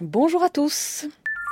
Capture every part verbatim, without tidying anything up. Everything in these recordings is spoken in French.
Bonjour à tous.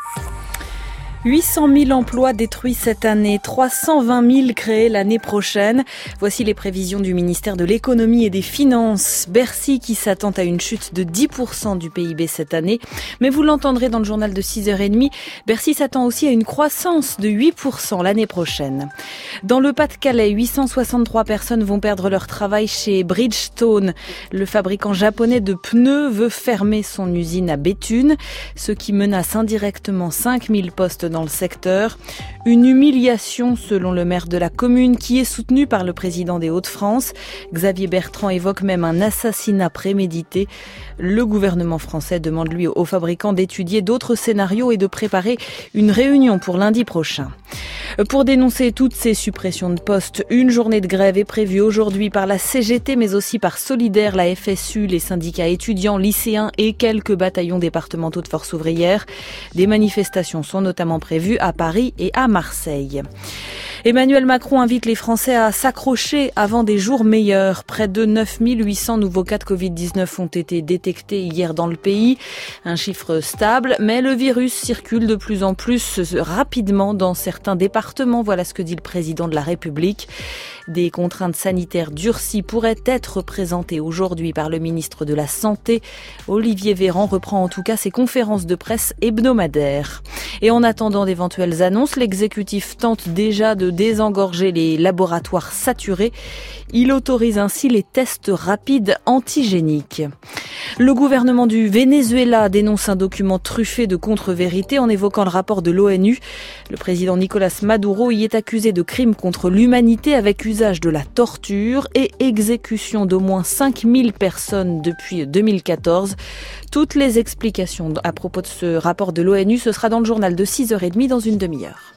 huit cent mille emplois détruits cette année, trois cent vingt mille créés l'année prochaine. Voici les prévisions du ministère de l'économie et des finances. Bercy qui s'attend à une chute de dix pour cent du P I B cette année. Mais vous l'entendrez dans le journal de six heures trente, Bercy s'attend aussi à une croissance de huit pour cent l'année prochaine. Dans le Pas-de-Calais, huit cent soixante-trois personnes vont perdre leur travail chez Bridgestone. Le fabricant japonais de pneus veut fermer son usine à Béthune, ce qui menace indirectement cinq mille postes dans le secteur. Une humiliation selon le maire de la commune qui est soutenu par le président des Hauts-de-France. Xavier Bertrand évoque même un assassinat prémédité. Le gouvernement français demande lui aux fabricants d'étudier d'autres scénarios et de préparer une réunion pour lundi prochain. Pour dénoncer toutes ces suppressions de postes, une journée de grève est prévue aujourd'hui par la C G T mais aussi par Solidaire, la F S U, les syndicats étudiants, lycéens et quelques bataillons départementaux de force ouvrière. Des manifestations sont notamment prévues à Paris et à Marseille. Emmanuel Macron invite les Français à s'accrocher avant des jours meilleurs. Près de neuf mille huit cents nouveaux cas de covid dix-neuf ont été détectés hier dans le pays. Un chiffre stable, mais le virus circule de plus en plus rapidement dans certains départements. Voilà ce que dit le président de la République. Des contraintes sanitaires durcies pourraient être présentées aujourd'hui par le ministre de la Santé. Olivier Véran reprend en tout cas ses conférences de presse hebdomadaires. Et en attendant d'éventuelles annonces, l'exécutif tente déjà de désengorger les laboratoires saturés. Il autorise ainsi les tests rapides antigéniques. Le gouvernement du Venezuela dénonce un document truffé de contre-vérités en évoquant le rapport de l'ONU. Le président Nicolas Maduro y est accusé de crimes contre l'humanité avec usage de la torture et exécution d'au moins cinq mille personnes depuis deux mille quatorze. Toutes les explications à propos de ce rapport de l'ONU, ce sera dans le journal de six heures trente dans une demi-heure.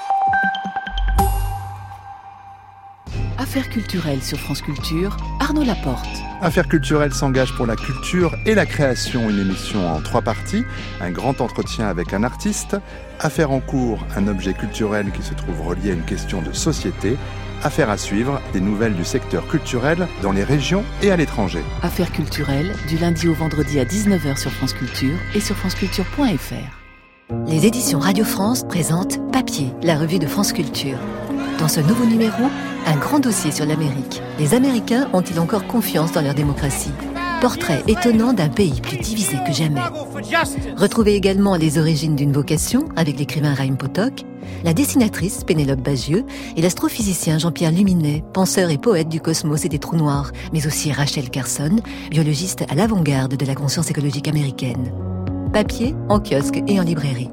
Affaires culturelles sur France Culture, Arnaud Laporte. Affaires culturelles s'engage pour la culture et la création, une émission en trois parties. Un grand entretien avec un artiste. Affaires en cours, un objet culturel qui se trouve relié à une question de société. Affaires à suivre, des nouvelles du secteur culturel dans les régions et à l'étranger. Affaires culturelles, du lundi au vendredi à dix-neuf heures sur France Culture et sur franceculture point f r. Les éditions Radio France présentent Papier, la revue de France Culture. Dans ce nouveau numéro, un grand dossier sur l'Amérique. Les Américains ont-ils encore confiance dans leur démocratie ? Portrait étonnant d'un pays plus divisé que jamais. Retrouvez également les origines d'une vocation avec l'écrivain Chaim Potok, la dessinatrice Pénélope Bagieux et l'astrophysicien Jean-Pierre Luminet, penseur et poète du cosmos et des trous noirs, mais aussi Rachel Carson, biologiste à l'avant-garde de la conscience écologique américaine. Papier en kiosque et en librairie.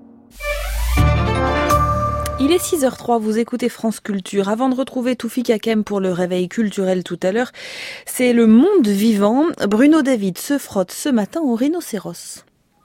Il est six heures zéro trois, vous écoutez France Culture. Avant de retrouver Toufik Hakem pour le réveil culturel tout à l'heure, c'est le monde vivant. Bruno David se frotte ce matin au rhinocéros.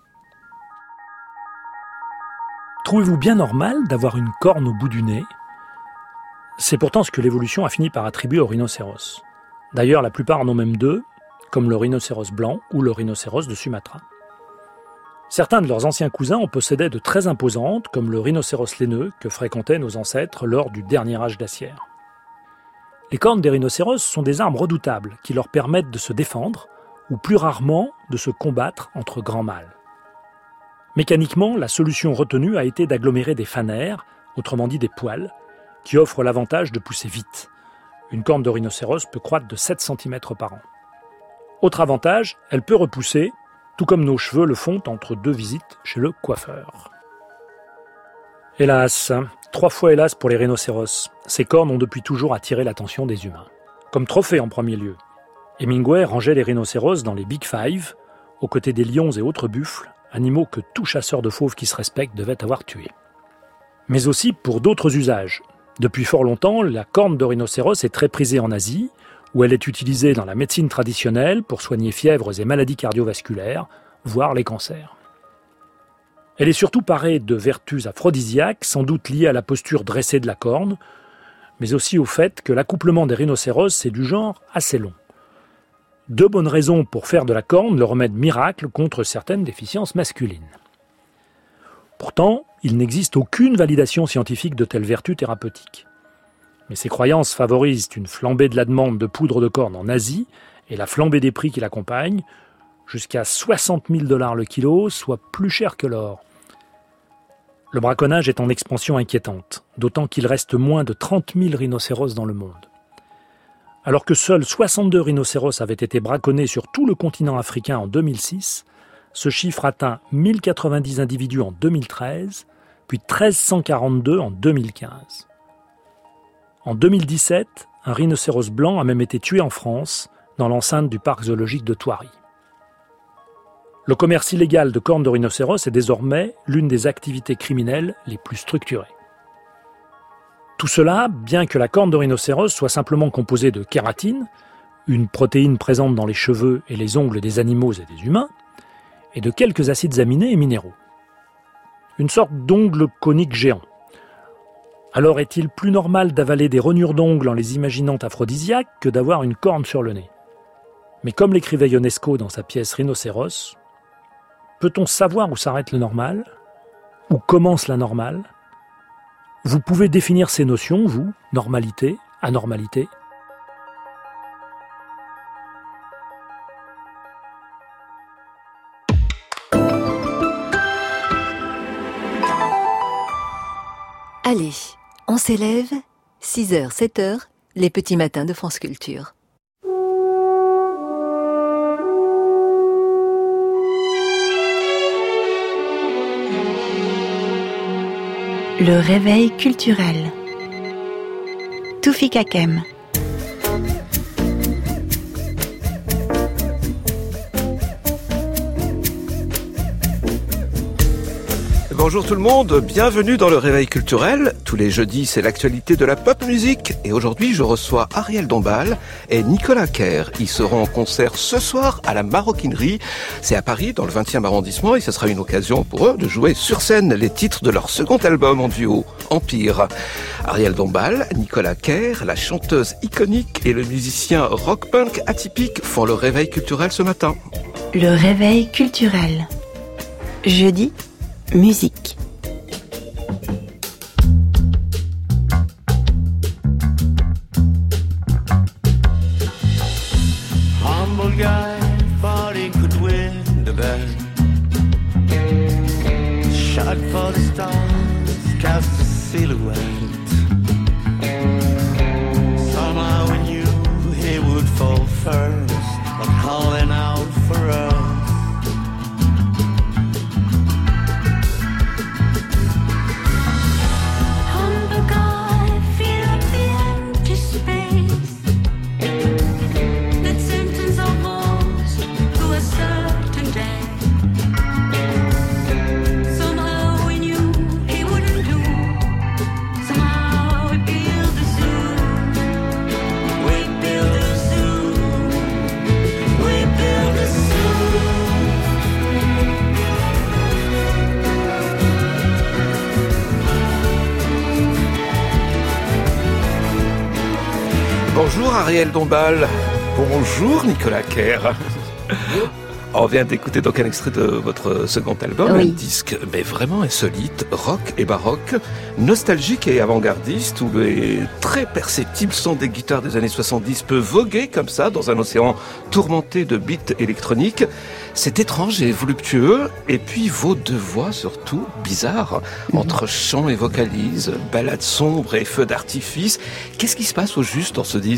Trouvez-vous bien normal d'avoir une corne au bout du nez ? C'est pourtant ce que l'évolution a fini par attribuer au rhinocéros. D'ailleurs, la plupart en ont même deux, comme le rhinocéros blanc ou le rhinocéros de Sumatra. Certains de leurs anciens cousins en possédaient de très imposantes, comme le rhinocéros laineux que fréquentaient nos ancêtres lors du dernier âge glaciaire. Les cornes des rhinocéros sont des armes redoutables qui leur permettent de se défendre, ou plus rarement de se combattre entre grands mâles. Mécaniquement, la solution retenue a été d'agglomérer des fanères, autrement dit des poils, qui offrent l'avantage de pousser vite. Une corne de rhinocéros peut croître de sept centimètres par an. Autre avantage, elle peut repousser, tout comme nos cheveux le font entre deux visites chez le coiffeur. Hélas, trois fois hélas pour les rhinocéros, ces cornes ont depuis toujours attiré l'attention des humains. Comme trophée en premier lieu, Hemingway rangeait les rhinocéros dans les Big Five, aux côtés des lions et autres buffles, animaux que tout chasseur de fauves qui se respecte devait avoir tués. Mais aussi pour d'autres usages. Depuis fort longtemps, la corne de rhinocéros est très prisée en Asie, où elle est utilisée dans la médecine traditionnelle pour soigner fièvres et maladies cardiovasculaires, voire les cancers. Elle est surtout parée de vertus aphrodisiaques, sans doute liées à la posture dressée de la corne, mais aussi au fait que l'accouplement des rhinocéros est du genre assez long. Deux bonnes raisons pour faire de la corne le remède miracle contre certaines déficiences masculines. Pourtant, il n'existe aucune validation scientifique de telles vertus thérapeutiques. Mais ces croyances favorisent une flambée de la demande de poudre de corne en Asie et la flambée des prix qui l'accompagnent, jusqu'à soixante mille dollars le kilo, soit plus cher que l'or. Le braconnage est en expansion inquiétante, d'autant qu'il reste moins de trente mille rhinocéros dans le monde. Alors que seuls soixante-deux rhinocéros avaient été braconnés sur tout le continent africain en deux mille six, ce chiffre atteint mille quatre-vingt-dix individus en deux mille treize, puis mille trois cent quarante-deux en deux mille quinze. En deux mille dix-sept, un rhinocéros blanc a même été tué en France, dans l'enceinte du parc zoologique de Thoiry. Le commerce illégal de cornes de rhinocéros est désormais l'une des activités criminelles les plus structurées. Tout cela, bien que la corne de rhinocéros soit simplement composée de kératine, une protéine présente dans les cheveux et les ongles des animaux et des humains, et de quelques acides aminés et minéraux. Une sorte d'ongle conique géant. Alors est-il plus normal d'avaler des rognures d'ongles en les imaginant aphrodisiaques que d'avoir une corne sur le nez ? Mais comme l'écrivait Ionesco dans sa pièce Rhinocéros, peut-on savoir où s'arrête le normal ? Où commence la normale ? Vous pouvez définir ces notions, vous, normalité, anormalité ? Allez, on s'élève, six heures, sept heures, les petits matins de France Culture. Le réveil culturel. Toufik Hakem. Bonjour tout le monde, bienvenue dans le Réveil culturel. Tous les jeudis, c'est l'actualité de la pop musique. Et aujourd'hui, je reçois Ariel Dombal et Nicolas Kerr. Ils seront en concert ce soir à la Maroquinerie. C'est à Paris, dans le vingtième arrondissement, et ce sera une occasion pour eux de jouer sur scène les titres de leur second album en duo, Empire. Ariel Dombal, Nicolas Kerr, la chanteuse iconique et le musicien rock-punk atypique font le Réveil culturel ce matin. Le réveil culturel. Jeudi, musique. Humble guy thought he could win the bet. Shot for the stars, cast a silhouette. Somehow we knew he would fall first, but calling out for us. Bonjour Ariel Dombal, bonjour Nicolas Kerr. On vient d'écouter donc un extrait de votre second album, oui. Un disque mais vraiment insolite, rock et baroque, nostalgique et avant-gardiste, où les très perceptibles sons des guitares des années soixante-dix peuvent voguer comme ça dans un océan tourmenté de beats électroniques. C'est étrange et voluptueux, et puis vos deux voix surtout bizarres, mmh. entre chant et vocalise, ballades sombres et feux d'artifice. Qu'est-ce qui se passe au juste dans ce disque ?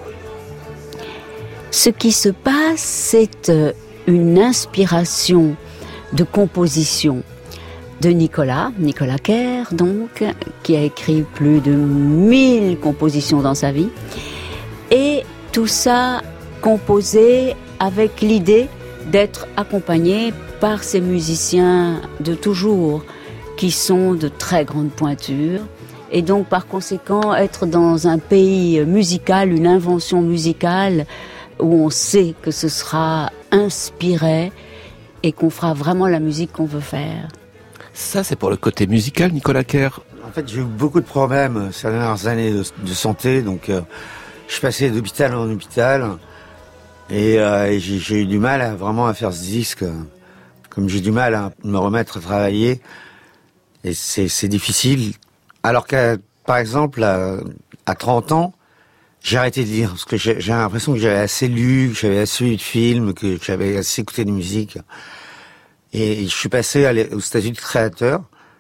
Ce qui se passe, c'est une inspiration de composition de Nicolas, Nicolas Kerr donc, qui a écrit plus de mille compositions dans sa vie, et tout ça composé avec l'idée d'être accompagné par ces musiciens de toujours, qui sont de très grande pointure, et donc par conséquent être dans un pays musical, une invention musicale, où on sait que ce sera inspiré et qu'on fera vraiment la musique qu'on veut faire. Ça, c'est pour le côté musical, Nicolas Kerr. En fait, j'ai eu beaucoup de problèmes ces dernières années de, de santé, donc euh, je suis passé d'hôpital en hôpital, et, euh, et j'ai, j'ai eu du mal à, vraiment à faire ce disque, comme j'ai du mal à me remettre à travailler, et c'est, c'est difficile. Alors que, par exemple, à, à trente ans, j'ai arrêté de lire parce que j'ai, j'ai l'impression que j'avais assez lu, que j'avais assez vu de films, que j'avais assez écouté de musique. Et je suis passé à au statut de créateur.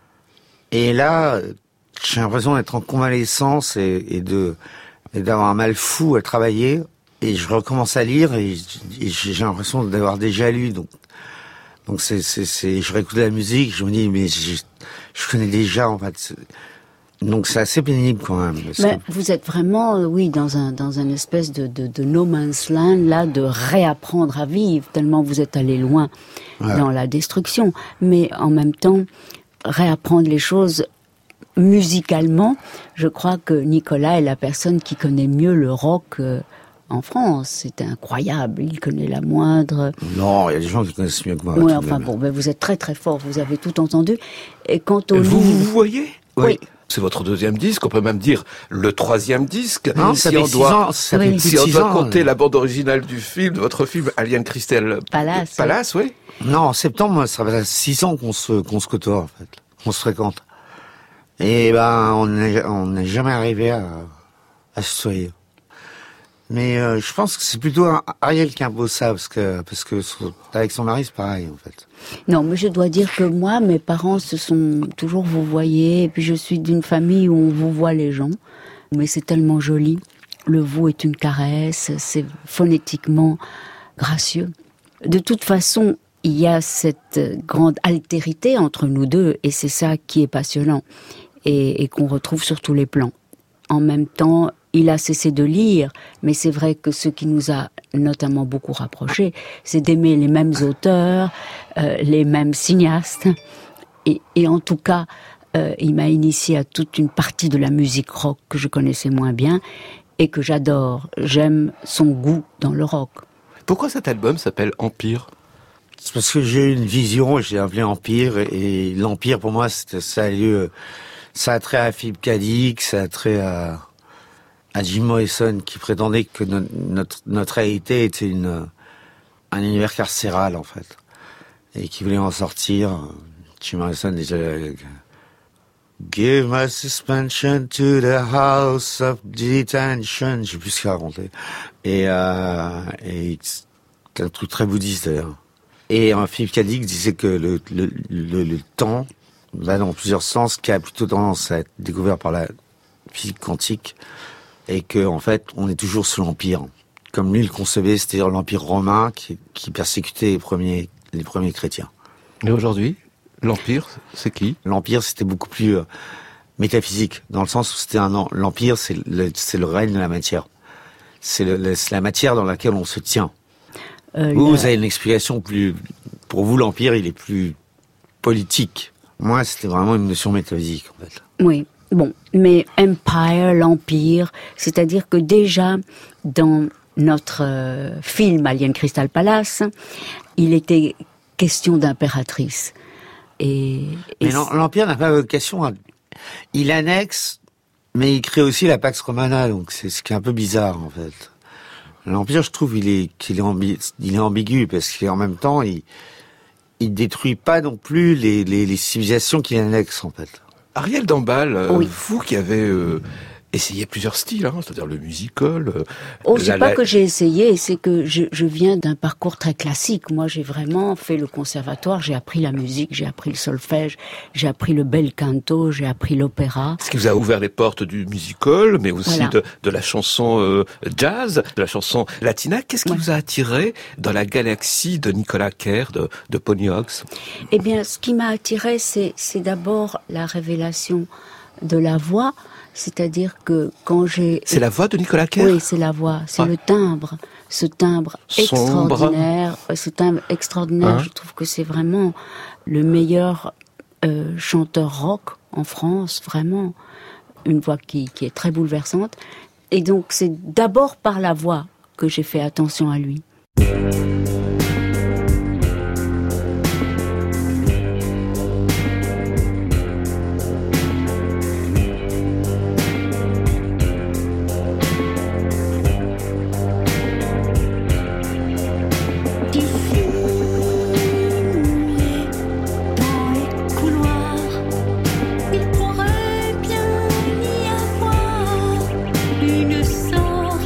Et là, j'ai l'impression d'être en convalescence et, et de et d'avoir un mal fou à travailler. Et je recommence à lire et, et j'ai l'impression d'avoir déjà lu. Donc, donc c'est, c'est, c'est, je réécoute la musique, je me dis mais je, je connais déjà en fait. Donc c'est assez pénible quand même. Mais que... vous êtes vraiment, euh, oui, dans un dans un espèce de, de de no man's land là, de réapprendre à vivre tellement vous êtes allé loin ouais. dans la destruction. Mais en même temps, réapprendre les choses musicalement, je crois que Nicolas est la personne qui connaît mieux le rock euh, en France. C'est incroyable. Il connaît la moindre. Non, il y a des gens qui connaissent mieux que moi. Oui, enfin bon, ben vous êtes très très fort. Vous avez tout entendu. Et quant au vous, livre... vous voyez oui. oui. C'est votre deuxième disque, on peut même dire le troisième disque. Non, si ça fait on six doit, ans, ça oui. fait si on doit ans, compter oui. la bande originale du film, de votre film Alien Crystal Palace, Palace, oui. oui. Non, en septembre, ça fait six ans qu'on se qu'on se côtoie en fait, qu'on se fréquente. Et ben, on n'est on n'est jamais arrivé à à se soigner. Mais euh, je pense que c'est plutôt Ariel qui impose ça, parce que parce que avec son mari c'est pareil en fait. Non, mais je dois dire que moi, mes parents se sont toujours vous voyez, et puis je suis d'une famille où on vous voit les gens, mais c'est tellement joli. Le vous est une caresse, c'est phonétiquement gracieux. De toute façon, il y a cette grande altérité entre nous deux, et c'est ça qui est passionnant, et, et qu'on retrouve sur tous les plans. En même temps, il a cessé de lire, mais c'est vrai que ce qui nous a notamment beaucoup rapprochés, c'est d'aimer les mêmes auteurs, euh, les mêmes cinéastes. Et, et en tout cas, euh, il m'a initié à toute une partie de la musique rock que je connaissais moins bien et que j'adore. J'aime son goût dans le rock. Pourquoi cet album s'appelle Empire ? C'est parce que j'ai eu une vision, j'ai appelé Empire, et, et l'Empire pour moi, c'était, ça a lieu, ça a trait à Philippe K. Dick, ça a trait à à Jim Morrison, qui prétendait que no, notre, notre réalité était une, un univers carcéral, en fait. Et qui voulait en sortir. Jim Morrison disait « Give my suspension to the house of detention ». Je sais plus ce qu'il racontait. Et, euh, et c'est un truc très bouddhiste, d'ailleurs. Et un Philippe K. Dick disait que le, le, le, le temps va dans plusieurs sens, qui a plutôt tendance à être découvert par la physique quantique, et que en fait, on est toujours sous l'Empire, comme lui le concevait, c'est-à-dire l'Empire romain qui, qui persécutait les premiers, les premiers chrétiens. Et aujourd'hui, l'Empire, c'est qui ? L'Empire, c'était beaucoup plus euh, métaphysique, dans le sens où c'était un l'Empire, c'est le, c'est le règne de la matière, c'est, le, le, c'est la matière dans laquelle on se tient. Euh, vous, la... vous avez une explication plus, pour vous, l'Empire, il est plus politique. Moi, c'était vraiment une notion métaphysique, en fait. Oui. Bon, mais Empire, l'Empire, c'est-à-dire que déjà, dans notre euh, film Alien Crystal Palace, il était question d'impératrice. Et, et mais l'Empire n'a pas vocation à... Il annexe, mais il crée aussi la Pax Romana, donc c'est ce qui est un peu bizarre, en fait. L'Empire, je trouve, il est, qu'il est, ambi... il est ambigu, parce qu'en même temps, il, il détruit pas non plus les, les, les civilisations qu'il annexe, en fait. Ariel Dombal, euh, oui. vous qui avez euh, essayé plusieurs styles, hein, c'est-à-dire le musical... Euh, oh, c'est la, pas la... que j'ai essayé, c'est que je, je viens d'un parcours très classique. Moi, j'ai vraiment fait le conservatoire, j'ai appris la musique, j'ai appris le solfège, j'ai appris le bel canto, j'ai appris l'opéra. Ce qui vous a ouvert les portes du musical, mais aussi voilà. de, de la chanson euh, jazz, de la chanson latina. Qu'est-ce qui ouais. vous a attiré dans la galaxie de Nicolas Kerr, de, de Ponyhox ? Eh bien, ce qui m'a attiré, c'est, c'est d'abord la révélation de la voix. C'est-à-dire que quand j'ai... C'est la voix de Nicolas Kerr ? Oui, c'est la voix, c'est ah. le timbre, ce timbre Sombre. extraordinaire, ce timbre extraordinaire, hein? Je trouve que c'est vraiment le meilleur euh, chanteur rock en France, vraiment, une voix qui, qui est très bouleversante. Et donc c'est d'abord par la voix que j'ai fait attention à lui. Une sorte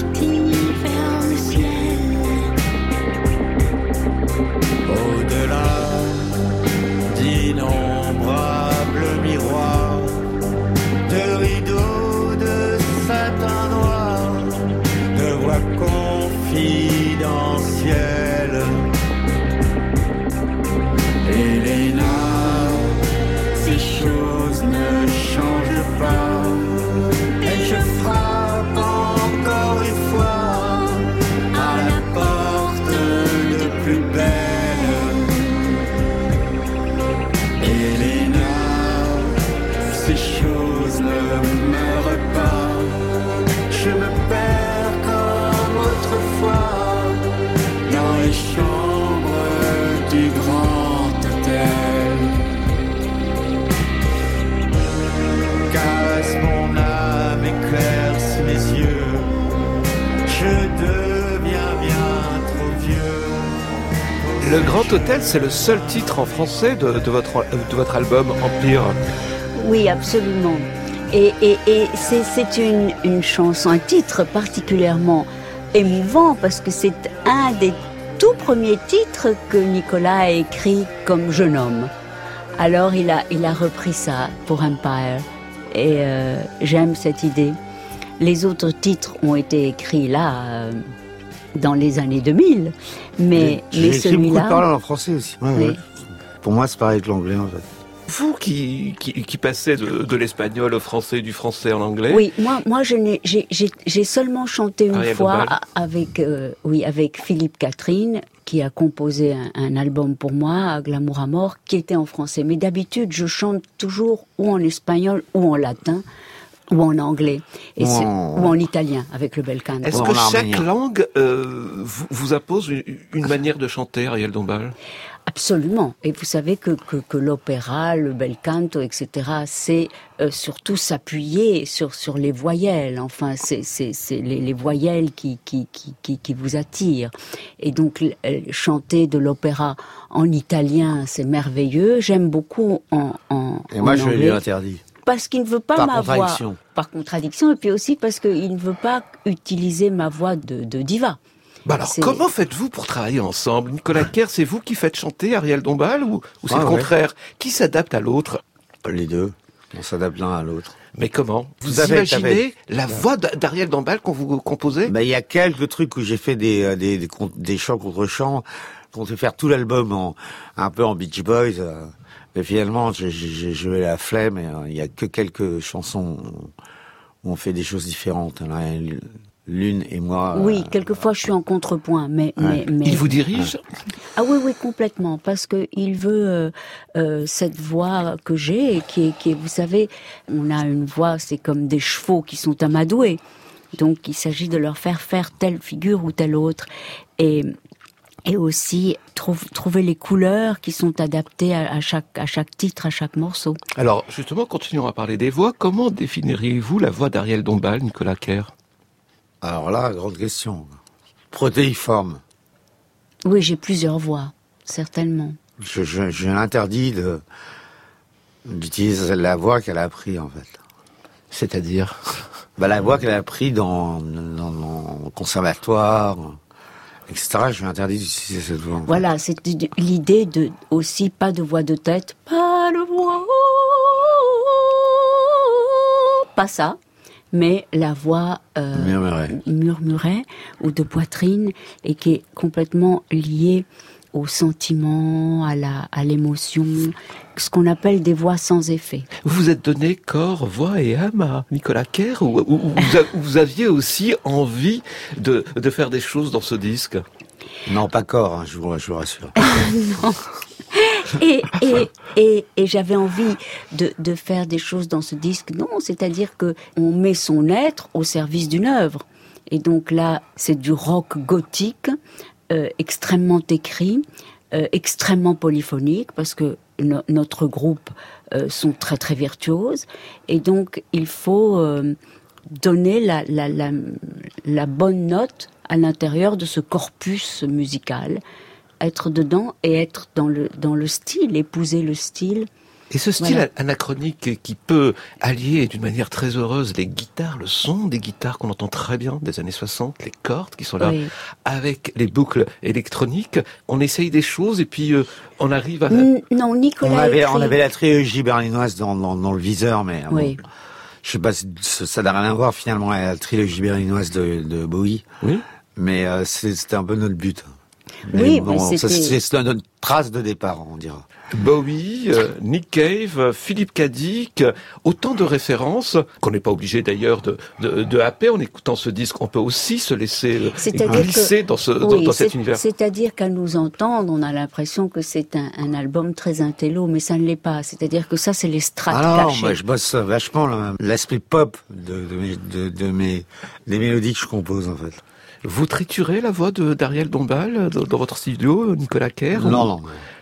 Le Grand Hôtel, c'est le seul titre en français de, de, votre, de votre album Empire. Oui, absolument. Et, et, et c'est, c'est une, une chanson, un titre particulièrement émouvant parce que c'est un des tout premiers titres que Nicolas a écrit comme jeune homme. Alors il a, il a repris ça pour Empire et euh, j'aime cette idée. Les autres titres ont été écrits là, euh, dans les années deux mille, mais, j'ai, mais j'ai celui-là... J'ai écrit beaucoup de paroles en français aussi. Ouais, oui. ouais. Pour moi, c'est pareil avec l'anglais en fait. Vous qui, qui, qui passez de, de l'espagnol au français, du français en anglais. Oui, moi, moi je n'ai, j'ai, j'ai, j'ai seulement chanté une Ariel fois Dombal. avec, euh, oui, avec Philippe Catherine, qui a composé un, un album pour moi, Glamour à mort, qui était en français. Mais d'habitude, je chante toujours ou en espagnol ou en latin ou en anglais et oh. ou en italien avec le bel canto. Est-ce que chaque langue euh, vous, vous impose une, une manière de chanter, Ariel Dombal? Absolument. Et vous savez que, que, que l'opéra, le bel canto, et cetera, c'est euh, surtout s'appuyer sur, sur les voyelles. Enfin, c'est, c'est, c'est les, les voyelles qui, qui, qui, qui, qui vous attirent. Et donc, euh, chanter de l'opéra en italien, c'est merveilleux. J'aime beaucoup en, en Et moi, en je anglais. lui interdis. Parce qu'il ne veut pas Par ma voix. contradiction. Par contradiction. Et puis aussi parce qu'il ne veut pas utiliser ma voix de, de diva. Bah alors, C'est... comment faites-vous pour travailler ensemble? Nicolas Kerr, c'est vous qui faites chanter Ariel Dombal ou, ou c'est ah, le ouais. contraire? Qui s'adapte à l'autre? Les deux. On s'adapte l'un à l'autre. Mais comment? Vous Tout à fait, imaginez tout à fait. la voix d'Ariel Dombal quand vous composez? Ben, il y a quelques trucs où j'ai fait des, des, des, des chants contre chants, qu'on fait faire tout l'album en, un peu en Beach Boys, euh, mais finalement, j'ai, j'ai joué la flemme et euh, il y a que quelques chansons où on fait des choses différentes. Là, L'une et moi. Oui, euh, quelquefois je suis en contrepoint, mais, ouais. mais, mais... Il vous dirige? Ah oui, oui, complètement, parce que il veut euh, euh, cette voix que j'ai, qui est, qui est, vous savez, on a une voix, c'est comme des chevaux qui sont amadoués, donc il s'agit de leur faire faire telle figure ou telle autre, et et aussi trouve, trouver les couleurs qui sont adaptées à, à chaque à chaque titre, à chaque morceau. Alors, justement, continuons à parler des voix. Comment définiriez-vous la voix d'Ariel Dombal, Nicolas Kerr? Alors là, grande question. Protéiforme. Oui, j'ai plusieurs voix, certainement. Je, je, je l'interdis de, d'utiliser la voix qu'elle a appris, en fait. C'est-à-dire? Bah, la voix qu'elle a appris dans, dans, dans le conservatoire, et cetera. Je lui interdis d'utiliser cette voix. Voilà, c'est l'idée de, aussi, pas de voix de tête, pas de voix, pas ça. Mais la voix euh, murmurait. murmurait ou de poitrine et qui est complètement liée au sentiment, à la, à l'émotion, ce qu'on appelle des voix sans effet. Vous vous êtes donné corps, voix et âme à Nicolas Kerr ou, ou, ou vous, a, vous aviez aussi envie de, de faire des choses dans ce disque? Non, pas corps, hein, je, vous, je vous rassure. Non. Et, et, et, et j'avais envie de, de faire des choses dans ce disque. Non, c'est-à-dire que on met son être au service d'une œuvre. Et donc là, c'est du rock gothique, euh, extrêmement écrit, euh, extrêmement polyphonique, parce que no- notre groupe euh, sont très très virtuoses. Et donc, il faut euh, donner la, la, la, la bonne note à l'intérieur de ce corpus musical. Être dedans et être dans le dans le style, épouser le style. Et ce style Voilà. anachronique qui peut allier d'une manière très heureuse les guitares, le son des guitares qu'on entend très bien des années soixante, les cordes qui sont là, Oui. avec les boucles électroniques, on essaye des choses et puis euh, on arrive à... N- non, Nicolas On avait, écrit... on avait la trilogie berlinoise dans, dans, dans le viseur, mais Oui. bon, je sais pas si ça ça n'a rien à voir finalement avec la trilogie berlinoise de, de Bowie, Oui. mais euh, c'est- c'était un peu notre but. Oui, bon, mais ça, c'était- c'est c'est notre trace de départ, on dira. Bowie, euh, Nick Cave, euh, Philippe Cadic, euh, autant de références qu'on n'est pas obligé d'ailleurs de, de, de happer en écoutant ce disque. On peut aussi se laisser euh, C'est-à-dire glisser que- dans, ce, Oui, dans, dans cet c'est- univers. C'est-à-dire qu'à nous entendre, on a l'impression que c'est un, un album très intello, mais ça ne l'est pas. C'est-à-dire que ça, c'est les strates Ah non, cachées. moi je bosse vachement là, l'aspect pop de, de, mes, de, de mes des mélodies que je compose en fait. Vous triturez la voix de d'Ariel Dombal dans, dans votre studio, Nicolas Kerr? Non, ou- non.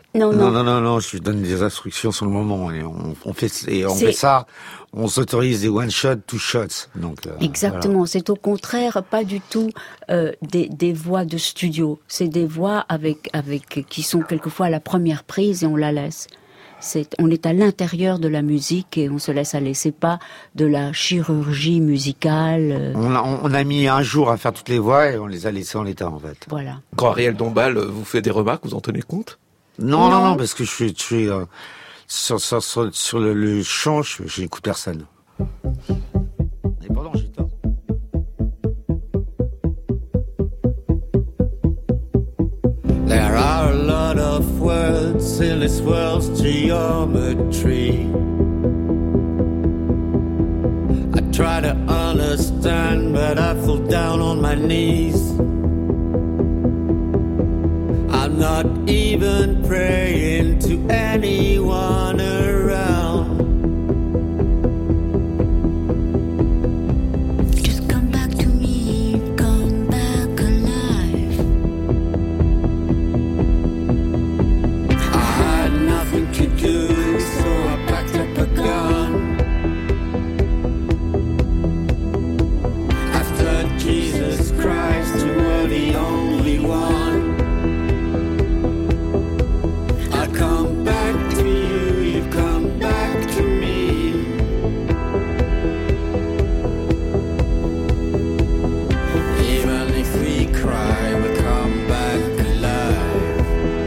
Non, non, non, non, non, non, je lui donne des instructions sur le moment et on, on fait, et on fait ça, on s'autorise des one shot, two shots. Donc euh, exactement, voilà. C'est au contraire pas du tout euh, des, des voix de studio. C'est des voix avec avec qui sont quelquefois à la première prise et on la laisse. C'est, on est à l'intérieur de la musique et on se laisse aller. C'est pas de la chirurgie musicale. On a, on a mis un jour à faire toutes les voix et on les a laissées en l'état en fait. Voilà. Quand Ariel Dombal vous fait des remarques, vous en tenez compte? Non, non, non, parce que je suis, je suis euh, sur, sur, sur, sur le, le chant, je, je n'écoute personne. Et pendant, j'ai tort. There are a lot of words in this world's geometry. I try to understand, but I fall down on my knees. I'm not even praying to anyone around. Just come back to me, come back alive. I had nothing to do, so I packed up a gun. After Jesus Christ, you were the only one. Come back to you, you come back to me. Even if we cry, we come back alive.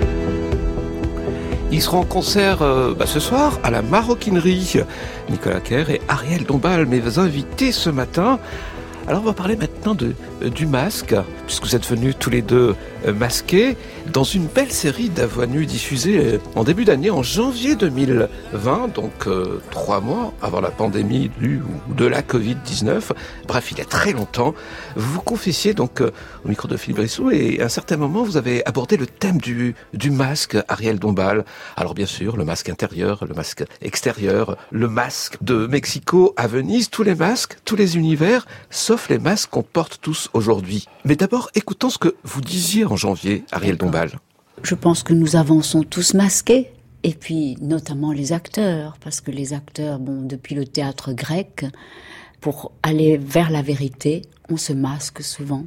Ils seront en concert euh, bah, ce soir à la Maroquinerie. Nicolas Quer et Ariel Dombal, mes invités ce matin. Alors on va parler maintenant de, euh, du masque, puisque vous êtes venus tous les deux euh, masqués, dans une belle série d'À Voix Nue diffusée euh, en début d'année, en janvier deux mille vingt, donc euh, trois mois avant la pandémie du ou de la covid dix-neuf. Bref, il y a très longtemps. Vous vous confessiez donc euh, au micro de Philippe Brissot, et à un certain moment, vous avez abordé le thème du, du masque, Ariel Dombal. Alors bien sûr, le masque intérieur, le masque extérieur, le masque de Mexico à Venise, tous les masques, tous les univers, sauf les masques qu'on porte tous aujourd'hui. Mais d'abord, écoutons ce que vous disiez en janvier, Ariel Dombal. Je pense que nous avançons tous masqués, et puis notamment les acteurs, parce que les acteurs, bon, depuis le théâtre grec, pour aller vers la vérité, on se masque souvent.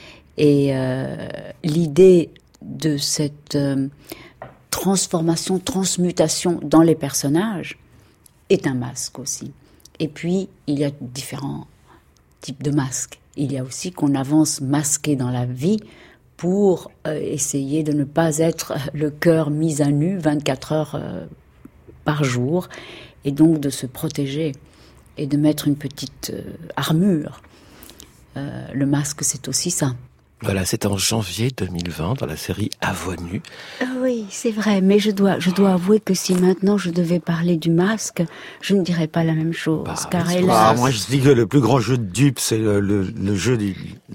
Et euh, l'idée de cette euh, transformation, transmutation dans les personnages est un masque aussi. Et puis, il y a différents type de masque. Il y a aussi qu'on avance masqué dans la vie pour euh, essayer de ne pas être le cœur mis à nu vingt-quatre heures euh, par jour, et donc de se protéger et de mettre une petite euh, armure. Euh, le masque, c'est aussi ça. Voilà, c'est en janvier deux mille vingt, dans la série À Voix Nue. Oui, c'est vrai, mais je dois, je dois avouer que si maintenant je devais parler du masque, je ne dirais pas la même chose. Bah, car hélas... bah, moi, je dis que le plus grand jeu de dupes, c'est le, le, le jeu du,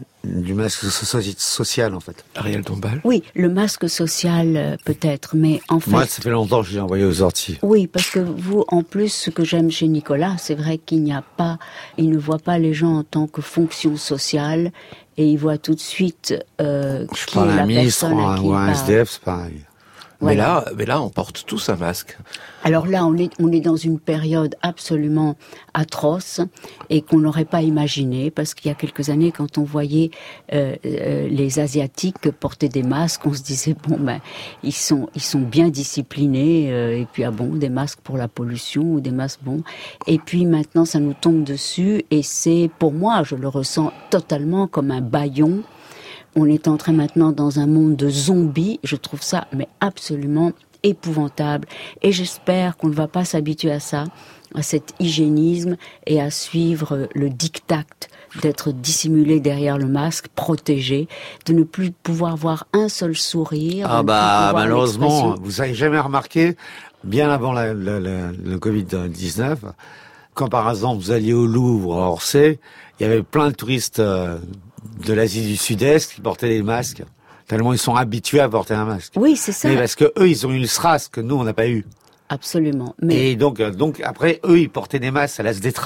du masque social, en fait. Ariel Dombal. Oui, le masque social, peut-être, mais en fait... Moi, ça fait longtemps que je l'ai envoyé aux orties. Oui, parce que vous, en plus, ce que j'aime chez Nicolas, c'est vrai qu'il n'y a pas... Il ne voit pas les gens en tant que fonction sociale, et il voit tout de suite euh, je qui est la un ministre personne à qui ou un il S D F, c'est pareil. Mais voilà. là, mais là, on porte tous un masque. Alors là, on est, on est dans une période absolument atroce et qu'on n'aurait pas imaginé, parce qu'il y a quelques années, quand on voyait euh, euh, les Asiatiques porter des masques, on se disait bon ben ils sont ils sont bien disciplinés euh, et puis ah bon des masques pour la pollution ou des masques bon. Et puis maintenant, ça nous tombe dessus et c'est pour moi, je le ressens totalement comme un bâillon. On est entré maintenant dans un monde de zombies. Je trouve ça mais absolument épouvantable. Et j'espère qu'on ne va pas s'habituer à ça, à cet hygiénisme et à suivre le diktat d'être dissimulé derrière le masque, protégé, de ne plus pouvoir voir un seul sourire. Ah bah malheureusement, vous avez jamais remarqué, bien avant la, la, la, le covid dix-neuf, quand par exemple vous alliez au Louvre, à Orsay, il y avait plein de touristes euh, de l'Asie du Sud-Est qui portaient des masques, tellement ils sont habitués à porter un masque. Oui, c'est ça. Mais parce que eux, ils ont eu une strass que nous, on n'a pas eu. Absolument. Mais... Et donc, donc après, eux, ils portaient des masques, ça laisse des traces.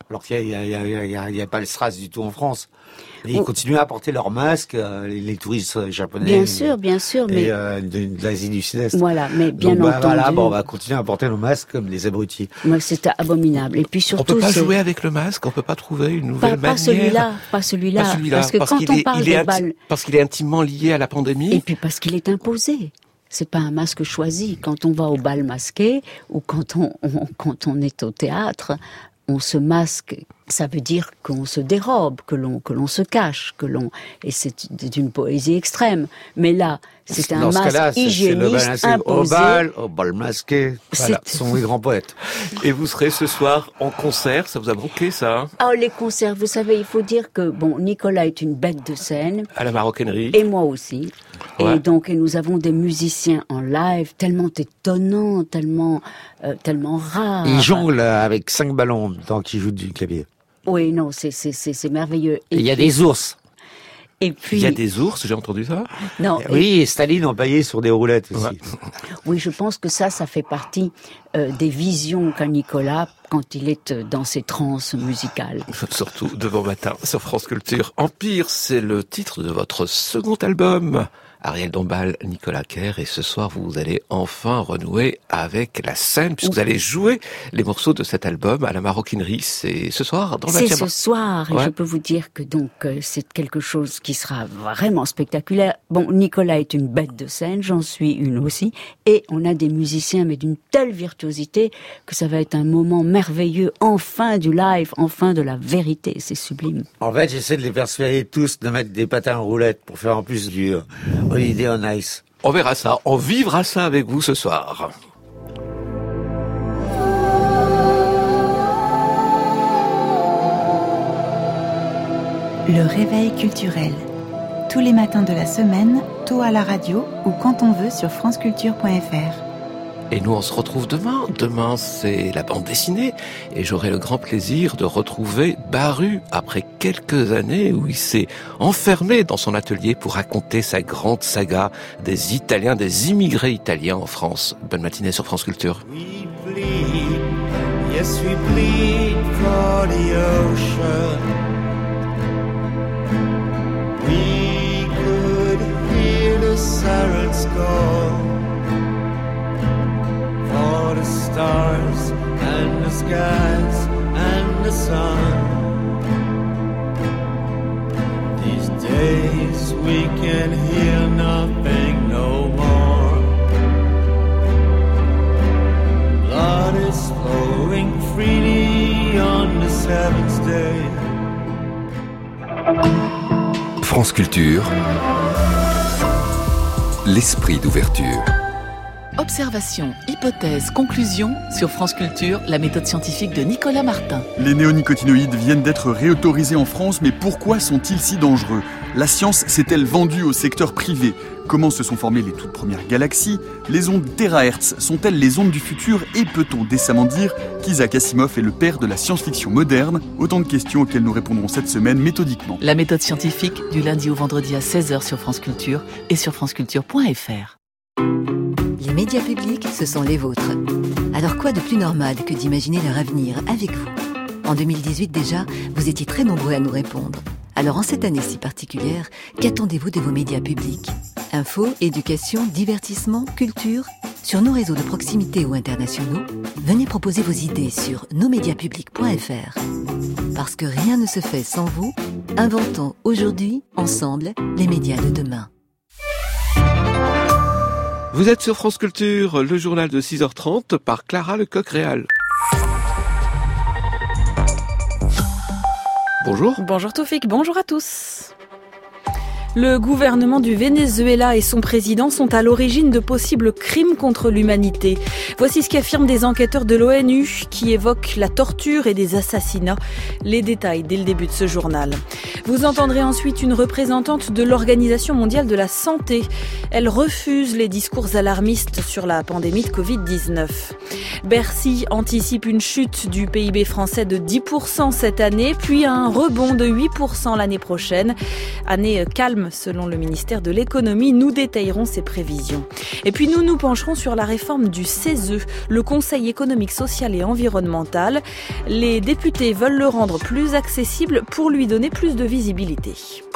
alors qu'il n'y a, il y a, il y a, il y a, il y a pas le SRAS du tout en France. Et ils continuent à porter leurs masques, euh, les, les touristes japonais. Bien sûr, bien sûr, mais et euh, de, de l'Asie du Sud-Est. Voilà, mais bien Donc, bah, entendu. Voilà, bon, on va continuer à porter nos masques comme des abrutis. Moi, c'est abominable. Et puis surtout, on peut pas c'est... jouer avec le masque, on peut pas trouver une nouvelle pas, manière. pas celui-là, pas celui-là, Pas celui-là, parce que parce quand qu'il on est, parle il des est inti- balles, parce qu'il est intimement lié à la pandémie. et puis parce qu'il est imposé. C'est pas un masque choisi. Quand on va au bal masqué ou quand on, on quand on est au théâtre, on se masque. Ça veut dire qu'on se dérobe, que l'on que l'on se cache, que l'on et c'est d'une poésie extrême. Mais là, c'est un Dans ce masque cas-là, c'est- c'est le hygiéniste bal, c'est imposé. Au bal, au bal masqué. Voilà, ce sont les grands poètes. Et vous serez ce soir en concert, ça vous a manqué ça hein Ah, les concerts, vous savez, il faut dire que bon, Nicolas est une bête de scène. À la maroquinerie. Et moi aussi. Ouais. Et donc, et nous avons des musiciens en live tellement étonnants, tellement, euh, tellement rares. Ils jonglent avec cinq ballons tant qu'ils jouent du clavier. Oui, non, c'est c'est c'est c'est merveilleux. Et il y a des ours. Et puis Il y a des ours, j'ai entendu ça. non, et- Oui, et Staline empaillé sur des roulettes aussi. Ouais. oui, je pense que ça, ça fait partie euh, des visions qu'a Nicolas quand il est euh, dans ses transes musicales. Surtout demain matin sur France Culture. Empire, c'est le titre de votre second album. Ariel Dombal, Nicolas Kerr, et ce soir vous allez enfin renouer avec la scène puisque vous allez jouer les morceaux de cet album à la maroquinerie. C'est ce soir dans le C'est vingtième. ce soir, et Ouais. je peux vous dire que donc euh, c'est quelque chose qui sera vraiment spectaculaire. Bon, Nicolas est une bête de scène, j'en suis une aussi, et on a des musiciens mais d'une telle virtuosité que ça va être un moment merveilleux, enfin du live, enfin de la vérité, c'est sublime. En fait, j'essaie de les persuader tous de mettre des patins en roulette pour faire en plus du euh, Holiday on Ice. On verra ça, on vivra ça avec vous ce soir. Le réveil culturel. Tous les matins de la semaine, tôt à la radio ou quand on veut sur franceculture point f r. Et nous, on se retrouve demain. Demain, c'est la bande dessinée. Et j'aurai le grand plaisir de retrouver Baru après quelques années où il s'est enfermé dans son atelier pour raconter sa grande saga des Italiens, des immigrés italiens en France. Bonne matinée sur France Culture. We bleed, yes we bleed for the ocean. We could hear the sirens call for the stars and the skies and the sun. These days we can hear nothing no more. Blood is flowing freely on the seventh day. France Culture, l'esprit d'ouverture. Observation, hypothèse, conclusion sur France Culture, la méthode scientifique de Nicolas Martin. Les néonicotinoïdes viennent d'être réautorisés en France, mais pourquoi sont-ils si dangereux ? La science s'est-elle vendue au secteur privé ? Comment se sont formées les toutes premières galaxies ? Les ondes térahertz sont-elles les ondes du futur ? Et peut-on décemment dire qu'Isaac Asimov est le père de la science-fiction moderne ? Autant de questions auxquelles nous répondrons cette semaine méthodiquement. La méthode scientifique du lundi au vendredi à seize heures sur France Culture et sur franceculture point f r. Les médias publics, ce sont les vôtres. Alors quoi de plus normal que d'imaginer leur avenir avec vous ? En deux mille dix-huit déjà, vous étiez très nombreux à nous répondre. Alors en cette année si particulière, qu'attendez-vous de vos médias publics ? Info, éducation, divertissement, culture ? Sur nos réseaux de proximité ou internationaux, venez proposer vos idées sur nos médias publics point f r. Parce que rien ne se fait sans vous, inventons aujourd'hui, ensemble, les médias de demain. Vous êtes sur France Culture, le journal de six heures trente par Clara Lecoq-Réal. Bonjour. Bonjour Toufik, bonjour à tous. Le gouvernement du Venezuela et son président sont à l'origine de possibles crimes contre l'humanité. Voici ce qu'affirment des enquêteurs de l'ONU qui évoquent la torture et des assassinats. Les détails dès le début de ce journal. Vous entendrez ensuite une représentante de l'Organisation mondiale de la santé. Elle refuse les discours alarmistes sur la pandémie de covid dix-neuf. Bercy anticipe une chute du P I B français de dix pour cent cette année, puis un rebond de huit pour cent l'année prochaine. Année calme selon le ministère de l'économie. Nous détaillerons ces prévisions. Et puis nous nous pencherons sur la réforme du C E S E, le Conseil économique, social et environnemental. Les députés veulent le rendre plus accessible pour lui donner plus de visibilité.